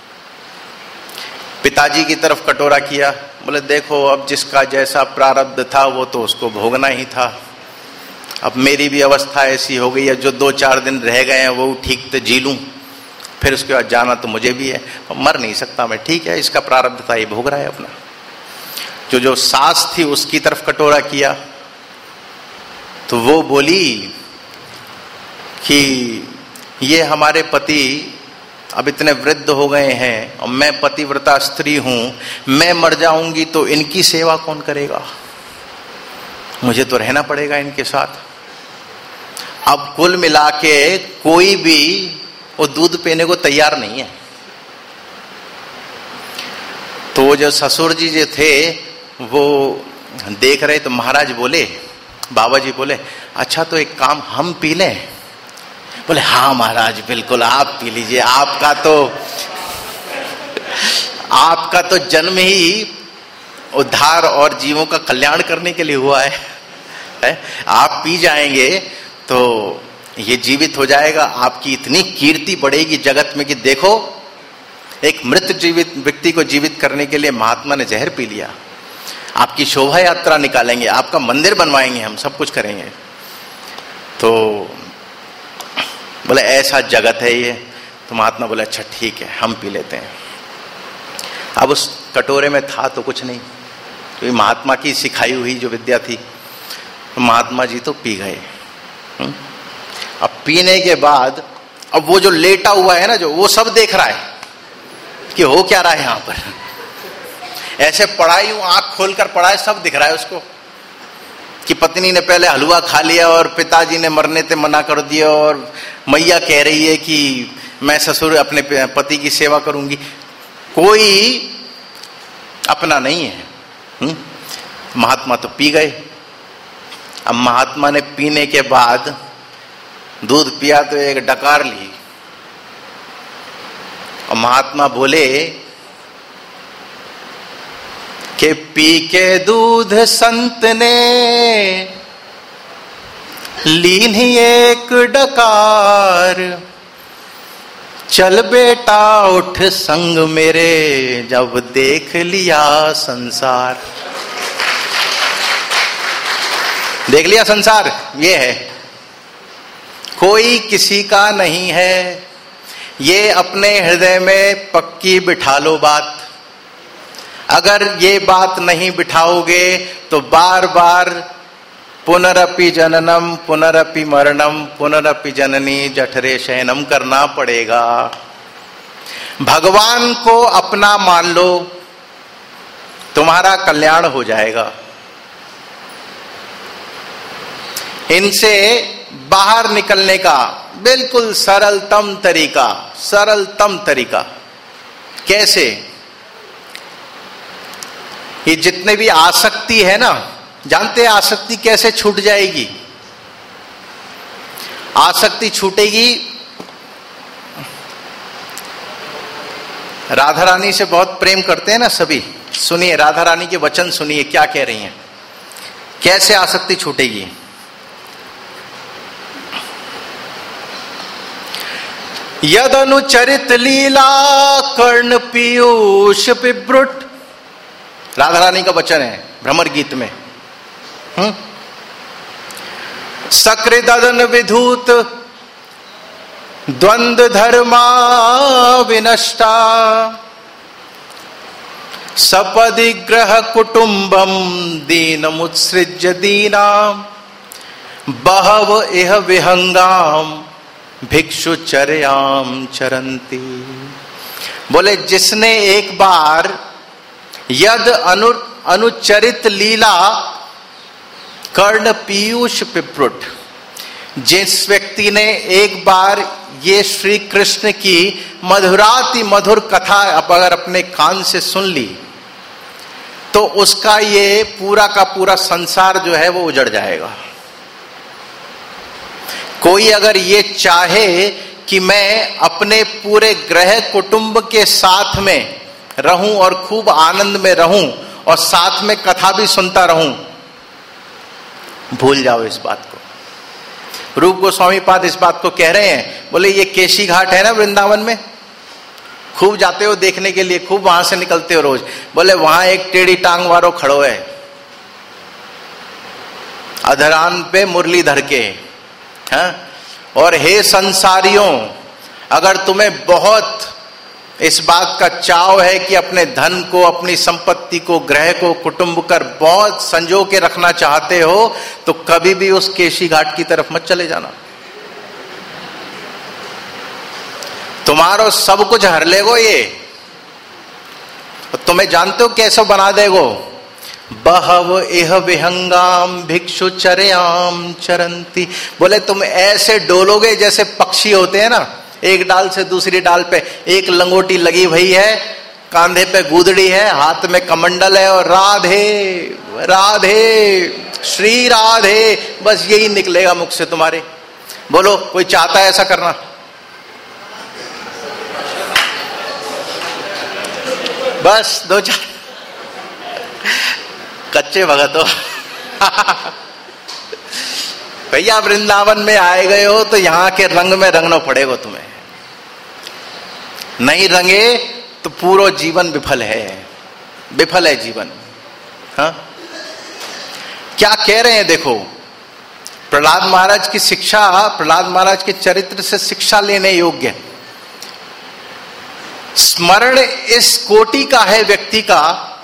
पिताजी की तरफ कटोरा किया, बोले देखो अब जिसका जैसा प्रारब्ध था वो तो उसको भोगना ही था, अब मेरी भी अवस्था ऐसी हो गई है, जो 2-4 दिन रह गए हैं वो ठीक से जी लूं, फिर उसके बाद जाना तो मुझे भी है, मर नहीं सकता मैं, ठीक है इसका प्रारब्ध था ये भोग रहा है अपना। जो सास थी उसकी तरफ कटोरा किया तो वो बोली कि ये हमारे पति अब इतने वृद्ध हो गए हैं और मैं पतिव्रता स्त्री हूं, मैं मर जाऊंगी तो इनकी सेवा कौन करेगा, मुझे तो रहना पड़ेगा इनके साथ। अब कुल मिला के कोई भी वो दूध पीने को तैयार नहीं है। तो वो जो ससुर जी जो थे वो देख रहे, तो महाराज बोले, बाबा जी बोले अच्छा तो एक काम हम पी लें। बोले हाँ महाराज बिल्कुल आप पी लीजिए, आपका तो जन्म ही उद्धार और जीवों का कल्याण करने के लिए हुआ है? आप पी जाएंगे तो ये जीवित हो जाएगा, आपकी इतनी कीर्ति बढ़ेगी जगत में कि देखो एक मृत जीवित व्यक्ति को जीवित करने के लिए महात्मा ने जहर पी लिया, आपकी शोभा यात्रा निकालेंगे, आपका मंदिर बनवाएंगे, हम सब कुछ करेंगे। तो बोले ऐसा जगत है ये। तो महात्मा बोले अच्छा ठीक है हम पी लेते हैं। अब उस कटोरे में था तो कुछ नहीं, तो महात्मा की सिखाई हुई जो विद्या थी, तो महात्मा जी तो पी गए। अब पीने के बाद अब वो जो लेटा हुआ है ना, जो वो सब देख रहा है कि हो क्या रहा है यहां पर, ऐसे पड़ा ही, आंख खोलकर पड़ा है, सब दिख रहा है उसको कि पत्नी ने पहले हलवा खा लिया और पिताजी ने मरने से मना कर दिया और मैया कह रही है कि मैं ससुर अपने पति की सेवा करूंगी, कोई अपना नहीं है। महात्मा तो पी गए। अब महात्मा ने पीने के बाद दूध पिया तो एक डकार ली और महात्मा बोले कि पी के दूध संत ने लीन ही एक डकार, चल बेटा उठ संग मेरे जब देख लिया संसार। देख लिया संसार ये है, कोई किसी का नहीं है, ये अपने हृदय में पक्की बिठा लो बात। अगर ये बात नहीं बिठाओगे तो बार बार पुनरपि जननम पुनरपि मरणम पुनरपि जननी जठरे शयनम करना पड़ेगा। भगवान को अपना मान लो, तुम्हारा कल्याण हो जाएगा। इनसे बाहर निकलने का बिल्कुल सरलतम तरीका कैसे? ये जितने भी आसक्ति है ना, जानते हैं आसक्ति कैसे छूट जाएगी? आसक्ति छूटेगी, राधा रानी से बहुत प्रेम करते हैं ना सभी। सुनिए राधा रानी के वचन सुनिए, क्या कह रही हैं, कैसे आसक्ति छूटेगी। यद अनुचरित लीला कर्ण पीयूष पिब्रुट, राधा रानी का वचन है भ्रमर गीत में। सकृदन विधूत द्वंद्व धर्मा विनष्टा, सपदि ग्रह कुटुंबम दीनमुत्सृज्य दीना, बहव इह विहंगाम भिक्षुचर्याम चरंती। बोले जिसने एक बार यद अनुचरित लीला कर्ण पीयूष पिप्रुट, जिस व्यक्ति ने एक बार ये श्री कृष्ण की मधुराति मधुर कथा अगर अपने कान से सुन ली, तो उसका ये पूरा का पूरा संसार जो है वो उजड़ जाएगा। कोई अगर ये चाहे कि मैं अपने पूरे ग्रह कुटुंब के साथ में रहूं और खूब आनंद में रहूं और साथ में कथा भी सुनता रहूं, भूल जाओ इस बात को। रूप गोस्वामी पाद इस बात को कह रहे हैं। बोले ये केशी घाट है ना वृंदावन में, खूब जाते हो देखने के लिए, खूब वहां से निकलते हो रोज। बोले वहां एक टेढ़ी टांग वालो खड़ो है, अधरान पे मुरली धर के। और हे संसारियों, अगर तुम्हें बहुत इस बात का चाव है कि अपने धन को, अपनी संपत्ति को, ग्रह को, कुटुंब कर बहुत संजो के रखना चाहते हो, तो कभी भी उस केशी घाट की तरफ मत चले जाना। तुम्हारो सब कुछ हर लेगो ये, तुम्हें जानते हो कैसे बना देगो। बहव इह विहंगाम भिक्षुचर्याम चरंती। बोले तुम ऐसे डोलोगे जैसे पक्षी होते हैं ना, एक डाल से दूसरी डाल पे एक लंगोटी लगी हुई है, कांधे पे गुदड़ी है, हाथ में कमंडल है और राधे राधे श्री राधे, बस यही निकलेगा मुख से तुम्हारे। बोलो कोई चाहता है ऐसा करना? बस दो चार कच्चे भगत हो भैया, वृंदावन में आए गए हो तो यहां के रंग में रंगना पड़ेगा तुम्हें। नहीं रंगे तो पूरा जीवन विफल है जीवन। हाँ, क्या कह रहे हैं देखो, प्रहलाद महाराज की शिक्षा, प्रहलाद महाराज के चरित्र से शिक्षा लेने योग्य। स्मरण इस कोटि का है व्यक्ति का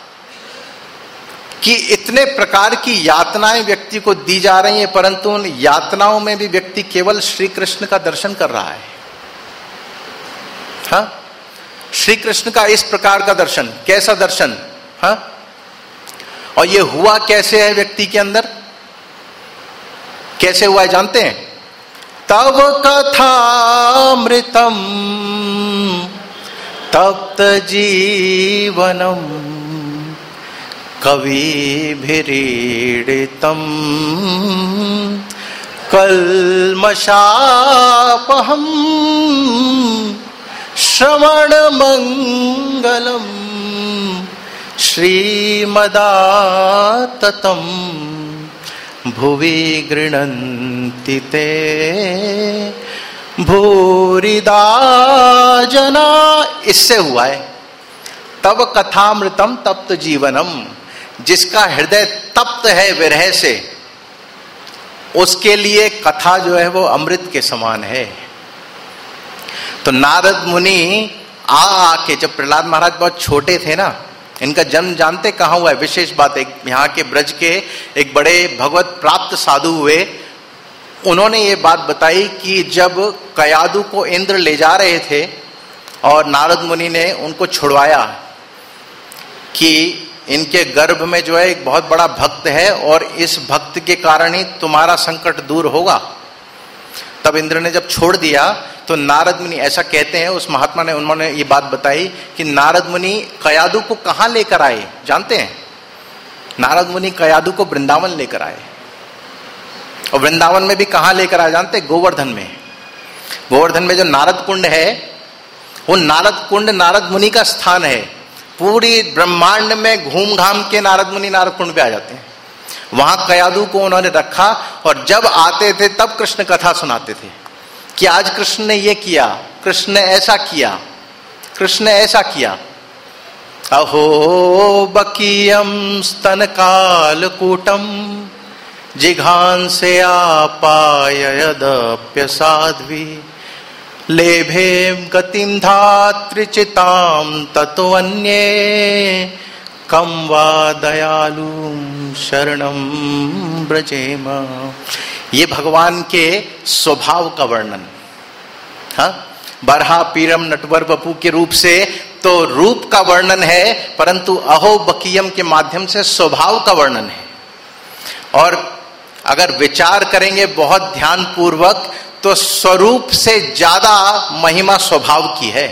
कि इतने प्रकार की यातनाएं व्यक्ति को दी जा रही हैं, परंतु उन यातनाओं में भी व्यक्ति केवल श्री कृष्ण का दर्शन कर रहा है। हाँ, श्री कृष्ण का इस प्रकार का दर्शन, कैसा दर्शन? हाँ, और ये हुआ कैसे है व्यक्ति के अंदर, कैसे हुआ है जानते हैं? तव कथामृतम तप्त जीवनम कविभिरीडितम कल्मषापहम श्रवण मंगलम श्रीमदाततम भुवि गृह्णन्ति ते भूरिदा जना। इससे हुआ है तब कथामृतम तप्त जीवनम, जिसका हृदय तप्त है विरह से, उसके लिए कथा जो है वो अमृत के समान है। तो नारद मुनि आके, जब प्रहलाद महाराज बहुत छोटे थे ना, इनका जन्म जानते कहाँ हुआ है? विशेष बात है, यहाँ के ब्रज के एक बड़े भगवत प्राप्त साधु हुए, उन्होंने ये बात बताई कि जब कयादु को इंद्र ले जा रहे थे और नारद मुनि ने उनको छुड़वाया कि इनके गर्भ में जो है एक बहुत बड़ा भक्त है और इस भक्त के कारण ही तुम्हारा संकट दूर होगा। तब इंद्र ने जब छोड़ दिया तो नारद मुनि, ऐसा कहते हैं उस महात्मा ने, उन्होंने ये बात बताई कि नारद मुनि कयादु को कहां लेकर आए जानते हैं? नारद मुनि कयादु को वृंदावन लेकर आए। और वृंदावन में भी कहां लेकर आए जानते? गोवर्धन में। गोवर्धन में जो नारद कुंड है, वो नारद कुंड नारद मुनि का स्थान है। पूरी ब्रह्मांड में घूम घाम के नारद मुनि नारद कुंड पे आ जाते हैं। वहां कयादु को उन्होंने रखा और जब आते थे तब कृष्ण कथा सुनाते थे कि आज कृष्ण ने ये किया, कृष्ण ने ऐसा किया, कृष्ण ने ऐसा किया। अहो बकीयम स्तन कालकूटम जिघांसे आपाययदप्य साध्वी लेभे गतिम धात्रिचिताम तत्वन्ये कम वा दयालु शरणम ब्रजेम। ये भगवान के स्वभाव का वर्णन, हाँ, बरहा पीरम नटवर बपू के रूप से तो रूप का वर्णन है, परंतु अहो बकीयम के माध्यम से स्वभाव का वर्णन है। और अगर विचार करेंगे बहुत ध्यान पूर्वक तो स्वरूप से ज्यादा महिमा स्वभाव की है।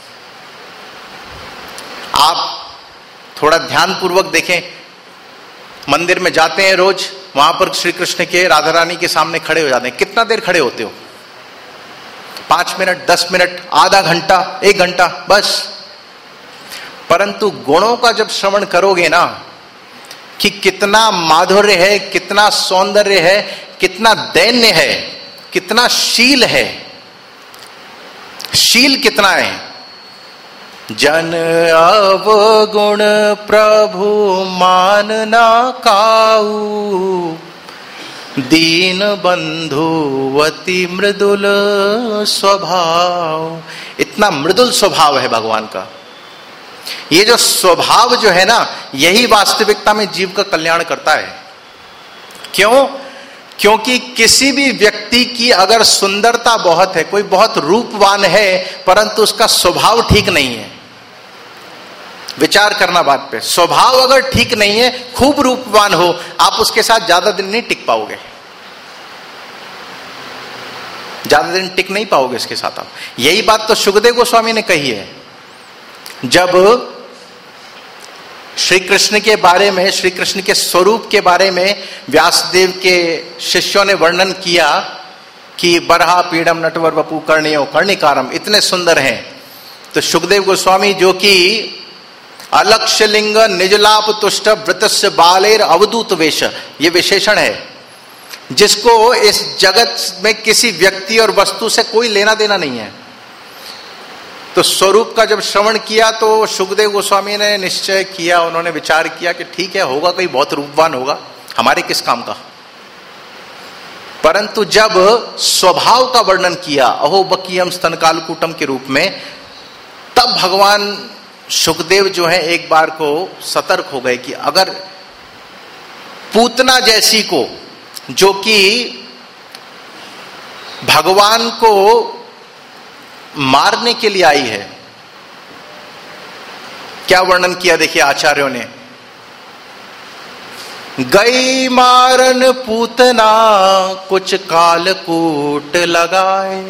आप थोड़ा ध्यान पूर्वक देखें, मंदिर में जाते हैं रोज, वहां पर श्री कृष्ण के, राधा रानी के सामने खड़े हो जाते हैं। कितना देर खड़े होते हो? 5 मिनट, 10 मिनट, आधा घंटा, 1 घंटा, बस। परंतु गुणों का जब श्रवण करोगे ना कि कितना माधुर्य है, कितना सौंदर्य है, कितना दैन्य है, कितना शील है, शील कितना है। जन अवगुण प्रभु मान ना काऊ, दीन बंधुवती मृदुल स्वभाव। इतना मृदुल स्वभाव है भगवान का। ये जो स्वभाव जो है ना, यही वास्तविकता में जीव का कल्याण करता है। क्यों? क्योंकि किसी भी व्यक्ति की अगर सुंदरता बहुत है, कोई बहुत रूपवान है, परंतु उसका स्वभाव ठीक नहीं है, विचार करना बात पे, स्वभाव अगर ठीक नहीं है, खूब रूपवान हो, आप उसके साथ ज्यादा दिन नहीं टिक पाओगे, ज्यादा दिन टिक नहीं पाओगे इसके साथ आप। यही बात तो सुखदेव गोस्वामी ने कही है। जब श्री कृष्ण के बारे में, श्री कृष्ण के स्वरूप के बारे में व्यासदेव के शिष्यों ने वर्णन किया कि बरहा पीड़म नटवर वपु कर्णियो कर्णिकारम, इतने सुंदर हैं, तो सुखदेव गोस्वामी जो कि अलक्ष्य लिंग निजलाप तुष्ट वृतस्य बालेर अवधूत वेश, ये विशेषण है, जिसको इस जगत में किसी व्यक्ति और वस्तु से कोई लेना देना नहीं है। तो स्वरूप का जब श्रवण किया तो सुखदेव गोस्वामी ने निश्चय किया, उन्होंने विचार किया कि ठीक है, होगा कोई बहुत रूपवान होगा, हमारे किस काम का। परंतु जब स्वभाव का वर्णन किया, अहो बकीयम स्तन कालकूटम के रूप में, तब भगवान सुखदेव जो है एक बार को सतर्क हो गए कि अगर पूतना जैसी को, जो कि भगवान को मारने के लिए आई है, क्या वर्णन किया देखिए आचार्यों ने, गई मारन पूतना कुछ कालकूट लगाए,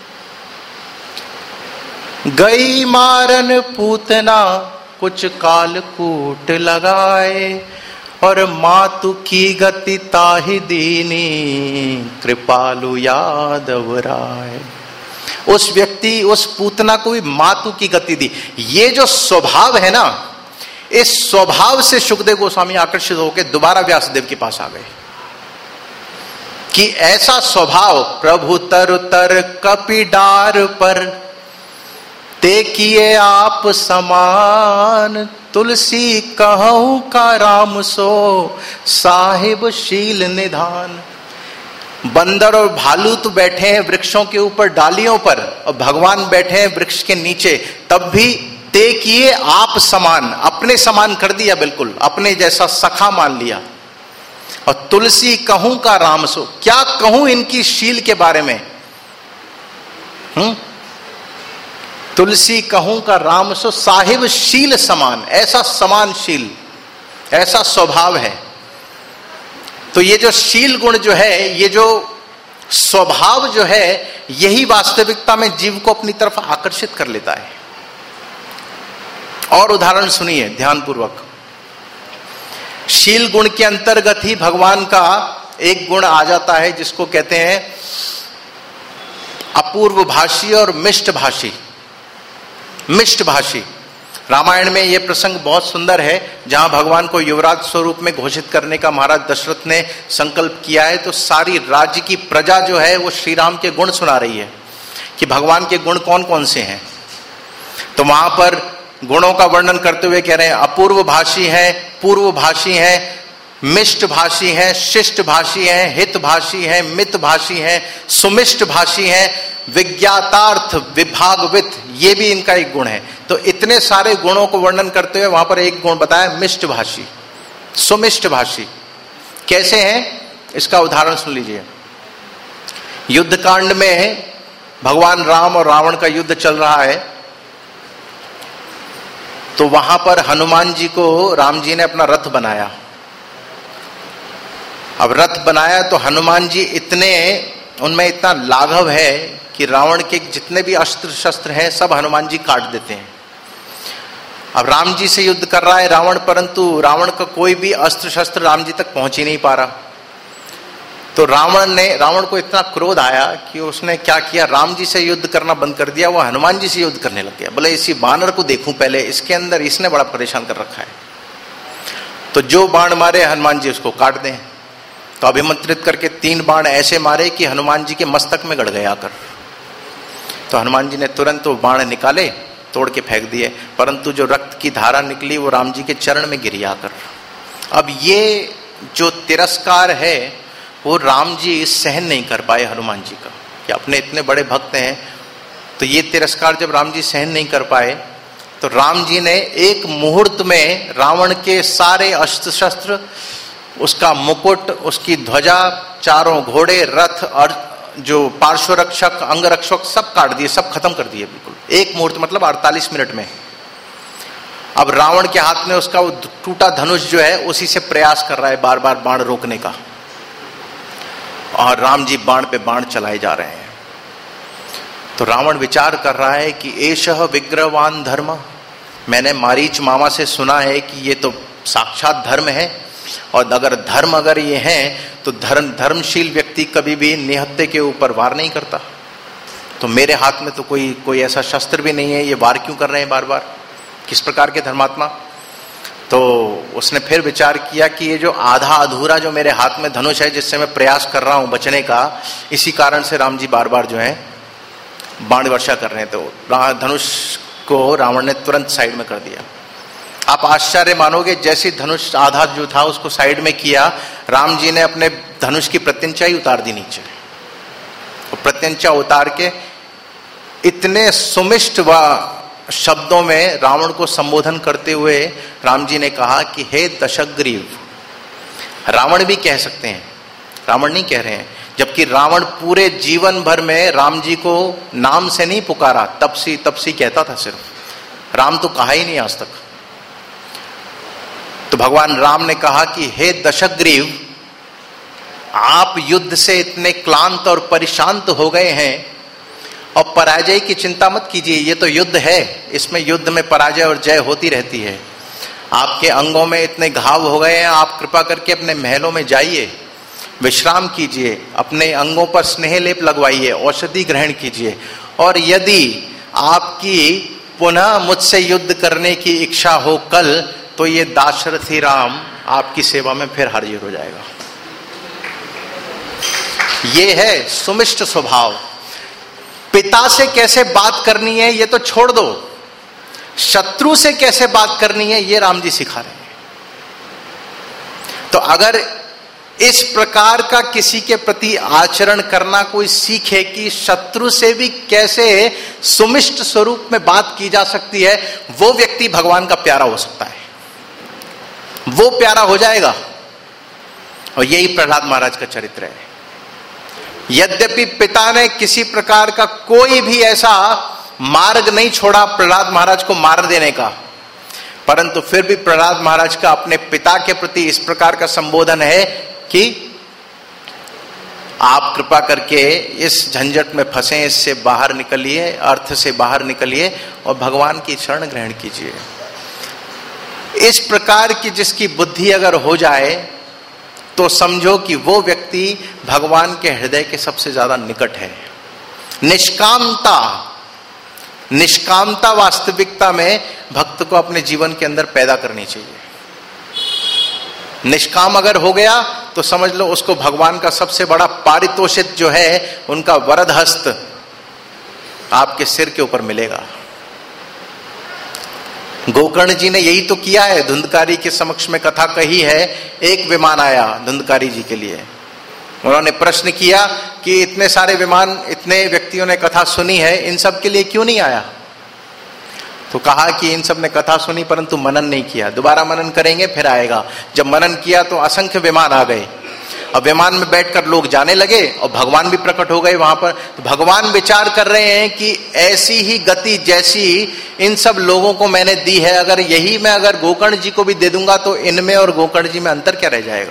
गई मारन पूतना कुछ कालकूट लगाए, और मातु की गति ताहि दीनी कृपालु यादव राय। उस व्यक्ति, उस पूतना को भी मातु की गति दी। ये जो स्वभाव है ना, इस स्वभाव से सुखदेव गोस्वामी आकर्षित होकर दोबारा व्यासदेव के पास आ गए कि ऐसा स्वभाव प्रभु तर तर कपिडार पर ते किए आप समान, तुलसी कहूं का राम सो साहिब शील निधान। बंदर और भालू तो बैठे हैं वृक्षों के ऊपर डालियों पर, और भगवान बैठे हैं वृक्ष के नीचे, तब भी ते किए आप समान, अपने समान कर दिया, बिल्कुल अपने जैसा सखा मान लिया। और तुलसी कहूं का राम सो, क्या कहूं इनकी शील के बारे में। तुलसी कहूं का राम सो साहिब शील समान, ऐसा समान शील ऐसा स्वभाव है। तो ये जो शील गुण जो है, ये जो स्वभाव जो है, यही वास्तविकता में जीव को अपनी तरफ आकर्षित कर लेता है। और उदाहरण सुनिए ध्यानपूर्वक। शील गुण के अंतर्गत ही भगवान का एक गुण आ जाता है जिसको कहते हैं अपूर्व भाषी और मिष्ट भाषी। मिष्ट भाषी, रामायण में यह प्रसंग बहुत सुंदर है, जहां भगवान को युवराज स्वरूप में घोषित करने का महाराज दशरथ ने संकल्प किया है। तो सारी राज्य की प्रजा जो है वो श्री राम के गुण सुना रही है कि भगवान के गुण कौन कौन से हैं। तो वहां पर गुणों का वर्णन करते हुए कह रहे हैं अपूर्व भाषी है, पूर्व भाषी है, मिष्ट भाषी है, शिष्ट भाषी है, हित भाषी है, मित भाषी है, सुमिष्ट भाषी है, विज्ञातार्थ विभागवित, ये भी इनका एक गुण है। तो इतने सारे गुणों को वर्णन करते हुए वहां पर एक गुण बताया मिष्ट भाषी, सुमिष्ट भाषी। कैसे हैं इसका उदाहरण सुन लीजिए। युद्ध कांड में भगवान राम और रावण का युद्ध चल रहा है, तो वहां पर हनुमान जी को राम जी ने अपना रथ बनाया। अब रथ बनाया तो हनुमान जी उनमें इतना लाघव है कि रावण के जितने भी अस्त्र शस्त्र हैं सब हनुमान जी काट देते हैं। अब राम जी से युद्ध कर रहा है रावण, परंतु रावण का कोई भी अस्त्र शस्त्र राम जी तक पहुंच ही नहीं पा रहा। तो रावण को इतना क्रोध आया कि उसने क्या किया, राम जी से युद्ध करना बंद कर दिया, वो हनुमान जी से युद्ध करने लग गया। बोले इसी बानर को देखूं पहले, इसके अंदर इसने बड़ा परेशान कर रखा है। तो जो बाण मारे हनुमान जी उसको काट दें। तो अभिमंत्रित करके 3 बाण ऐसे मारे कि हनुमान जी के मस्तक में गड़ गया आकर। तो हनुमान जी ने तुरंत वो बाण निकाले, तोड़ के फेंक दिए, परंतु जो रक्त की धारा निकली वो राम जी के चरण में गिरी आकर। अब ये जो तिरस्कार है वो राम जी सहन नहीं कर पाए हनुमान जी का, कि अपने इतने बड़े भक्त हैं। तो ये तिरस्कार जब राम जी सहन नहीं कर पाए तो राम जी ने एक मुहूर्त में रावण के सारे अस्त्र शस्त्र, उसका मुकुट, उसकी ध्वजा, चारों घोड़े, रथ और जो पार्श्व रक्षक, अंग रक्षक सब काट दिए, सब खत्म कर दिए बिल्कुल एक मुहूर्त, मतलब 48 मिनट में। अब रावण के हाथ में उसका वो टूटा धनुष जो है उसी से प्रयास कर रहा है बार बार बाण रोकने का, और राम जी बाण पे बाण चलाए जा रहे हैं। तो रावण विचार कर रहा है कि एषः विग्रहवान धर्म, मैंने मारीच मामा से सुना है कि ये तो साक्षात धर्म है, और अगर ये हैं तो धर्मशील व्यक्ति कभी भी निहत्थे के ऊपर वार नहीं करता। तो मेरे हाथ में तो कोई ऐसा शस्त्र भी नहीं है, ये वार क्यों कर रहे हैं बार बार, किस प्रकार के धर्मात्मा। तो उसने फिर विचार किया कि ये जो आधा अधूरा जो मेरे हाथ में धनुष है जिससे मैं प्रयास कर रहा हूं बचने का, इसी कारण से राम जी बार बार जो है बाण वर्षा कर रहे हैं। तो धनुष को रावण ने तुरंत साइड में कर दिया। आप आश्चर्य मानोगे, जैसे धनुष आधा जो था उसको साइड में किया, राम जी ने अपने धनुष की प्रत्यंचा ही उतार दी नीचे। और प्रत्यंचा उतार के इतने सुमिष्ट व शब्दों में रावण को संबोधन करते हुए राम जी ने कहा कि हे दशग्रीव। रावण भी कह सकते हैं, रावण नहीं कह रहे हैं, जबकि रावण पूरे जीवन भर में राम जी को नाम से नहीं पुकारा, तपसी तपसी कहता था सिर्फ, राम तो कहा ही नहीं आज तक। तो भगवान राम ने कहा कि हे दशग्रीव, आप युद्ध से इतने क्लांत और परेशांत हो गए हैं, और पराजय की चिंता मत कीजिए, ये तो युद्ध है, इसमें युद्ध में पराजय और जय होती रहती है। आपके अंगों में इतने घाव हो गए हैं, आप कृपा करके अपने महलों में जाइए, विश्राम कीजिए, अपने अंगों पर स्नेह लेप लगवाइए, औषधि ग्रहण कीजिए, और यदि आपकी पुनः मुझसे युद्ध करने की इच्छा हो कल, तो ये दाशरथी राम आपकी सेवा में फिर हाजिर हो जाएगा। ये है सुमिष्ट स्वभाव। पिता से कैसे बात करनी है ये तो छोड़ दो, शत्रु से कैसे बात करनी है ये राम जी सिखा रहे हैं। तो अगर इस प्रकार का किसी के प्रति आचरण करना कोई सीखे कि शत्रु से भी कैसे सुमिष्ट स्वरूप में बात की जा सकती है, वो व्यक्ति भगवान का प्यारा हो सकता है, वो प्यारा हो जाएगा। और यही प्रहलाद महाराज का चरित्र है। यद्यपि पिता ने किसी प्रकार का कोई भी ऐसा मार्ग नहीं छोड़ा प्रहलाद महाराज को मार देने का, परंतु फिर भी प्रहलाद महाराज का अपने पिता के प्रति इस प्रकार का संबोधन है कि आप कृपा करके इस झंझट में फंसे, इससे बाहर निकलिए, अर्थ से बाहर निकलिए और भगवान की शरण ग्रहण कीजिए। इस प्रकार की जिसकी बुद्धि अगर हो जाए तो समझो कि वो व्यक्ति भगवान के हृदय के सबसे ज्यादा निकट है। निष्कामता वास्तविकता में भक्त को अपने जीवन के अंदर पैदा करनी चाहिए। निष्काम अगर हो गया तो समझ लो उसको भगवान का सबसे बड़ा पारितोषिक जो है, उनका वरद हस्त आपके सिर के ऊपर मिलेगा। गोकर्ण जी ने यही तो किया है, धुंधकारी के समक्ष में कथा कही है। एक विमान आया धुंधकारी जी के लिए, उन्होंने प्रश्न किया कि इतने सारे विमान, इतने व्यक्तियों ने कथा सुनी है, इन सब के लिए क्यों नहीं आया? तो कहा कि इन सब ने कथा सुनी परंतु मनन नहीं किया, दोबारा मनन करेंगे फिर आएगा। जब मनन किया तो असंख्य विमान आ गए। अब विमान में बैठकर लोग जाने लगे और भगवान भी प्रकट हो गए वहां पर। तो भगवान विचार कर रहे हैं कि ऐसी ही गति जैसी इन सब लोगों को मैंने दी है, अगर यही मैं अगर गोकर्ण जी को भी दे दूंगा तो इनमें और गोकर्ण जी में अंतर क्या रह जाएगा?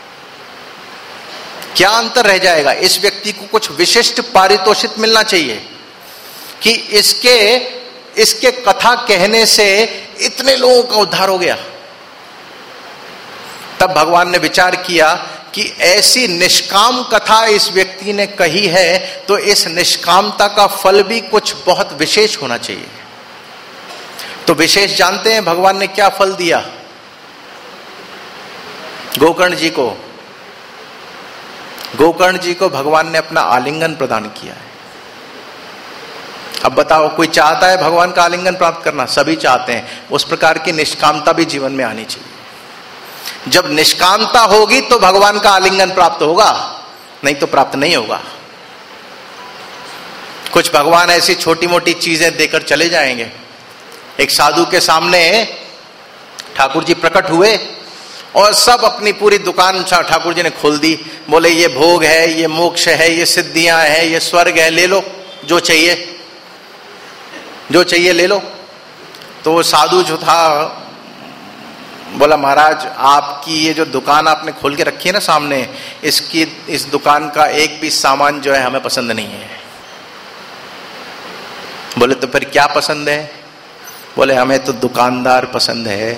क्या अंतर रह जाएगा? इस व्यक्ति को कुछ विशिष्ट पारितोषिक मिलना चाहिए कि इसके कथा कहने से इतने लोगों का उद्धार हो गया। तब भगवान ने विचार किया कि ऐसी निष्काम कथा इस व्यक्ति ने कही है तो इस निष्कामता का फल भी कुछ बहुत विशेष होना चाहिए। तो विशेष जानते हैं भगवान ने क्या फल दिया गोकर्ण जी को? गोकर्ण जी को भगवान ने अपना आलिंगन प्रदान किया है। अब बताओ, कोई चाहता है भगवान का आलिंगन प्राप्त करना? सभी चाहते हैं। उस प्रकार की निष्कामता भी जीवन में आनी चाहिए। जब निष्कामता होगी तो भगवान का आलिंगन प्राप्त होगा, नहीं तो प्राप्त नहीं होगा। कुछ भगवान ऐसी छोटी मोटी चीजें देकर चले जाएंगे। एक साधु के सामने ठाकुर जी प्रकट हुए और सब अपनी पूरी दुकान ठाकुर जी ने खोल दी। बोले ये भोग है, ये मोक्ष है, ये सिद्धियां हैं, ये स्वर्ग है, ले लो जो चाहिए ले लो। तो वो साधु जो था बोला, महाराज आपकी ये जो दुकान आपने खोल के रखी है ना सामने, इस दुकान का एक भी सामान जो है हमें पसंद नहीं है। बोले तो फिर क्या पसंद है? बोले हमें तो दुकानदार पसंद है।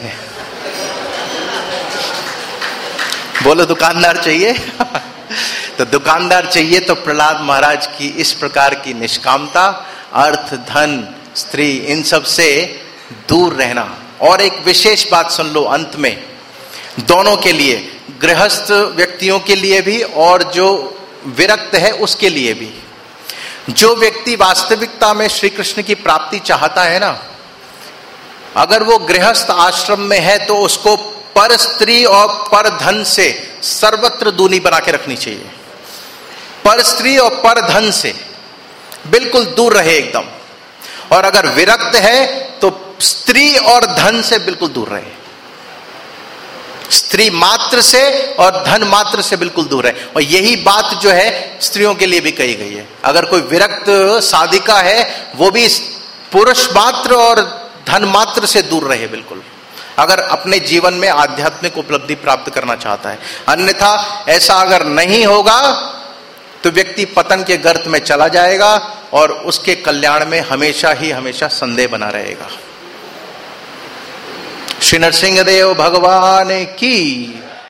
बोलो दुकानदार चाहिए? तो दुकानदार चाहिए तो प्रहलाद महाराज की इस प्रकार की निष्कामता, अर्थ, धन, स्त्री, इन सब से दूर रहना। और एक विशेष बात सुन लो अंत में, दोनों के लिए, गृहस्थ व्यक्तियों के लिए भी और जो विरक्त है उसके लिए भी। जो व्यक्ति वास्तविकता में श्री कृष्ण की प्राप्ति चाहता है ना, अगर वो गृहस्थ आश्रम में है तो उसको पर स्त्री और पर धन से सर्वत्र दूरी बना के रखनी चाहिए। पर स्त्री और पर धन से बिल्कुल दूर रहे एकदम। और अगर विरक्त है तो स्त्री और धन से बिल्कुल दूर रहे। स्त्री मात्र से और धन मात्र से बिल्कुल दूर रहे। और यही बात जो है स्त्रियों के लिए भी कही गई है। अगर कोई विरक्त साधिका है वो भी पुरुष मात्र और धन मात्र से दूर रहे बिल्कुल, अगर अपने जीवन में आध्यात्मिक उपलब्धि प्राप्त करना चाहता है। अन्यथा ऐसा अगर नहीं होगा तो व्यक्ति पतन के गर्त में चला जाएगा और उसके कल्याण में हमेशा ही हमेशा संदेह बना रहेगा। श्री नरसिंह देव भगवान की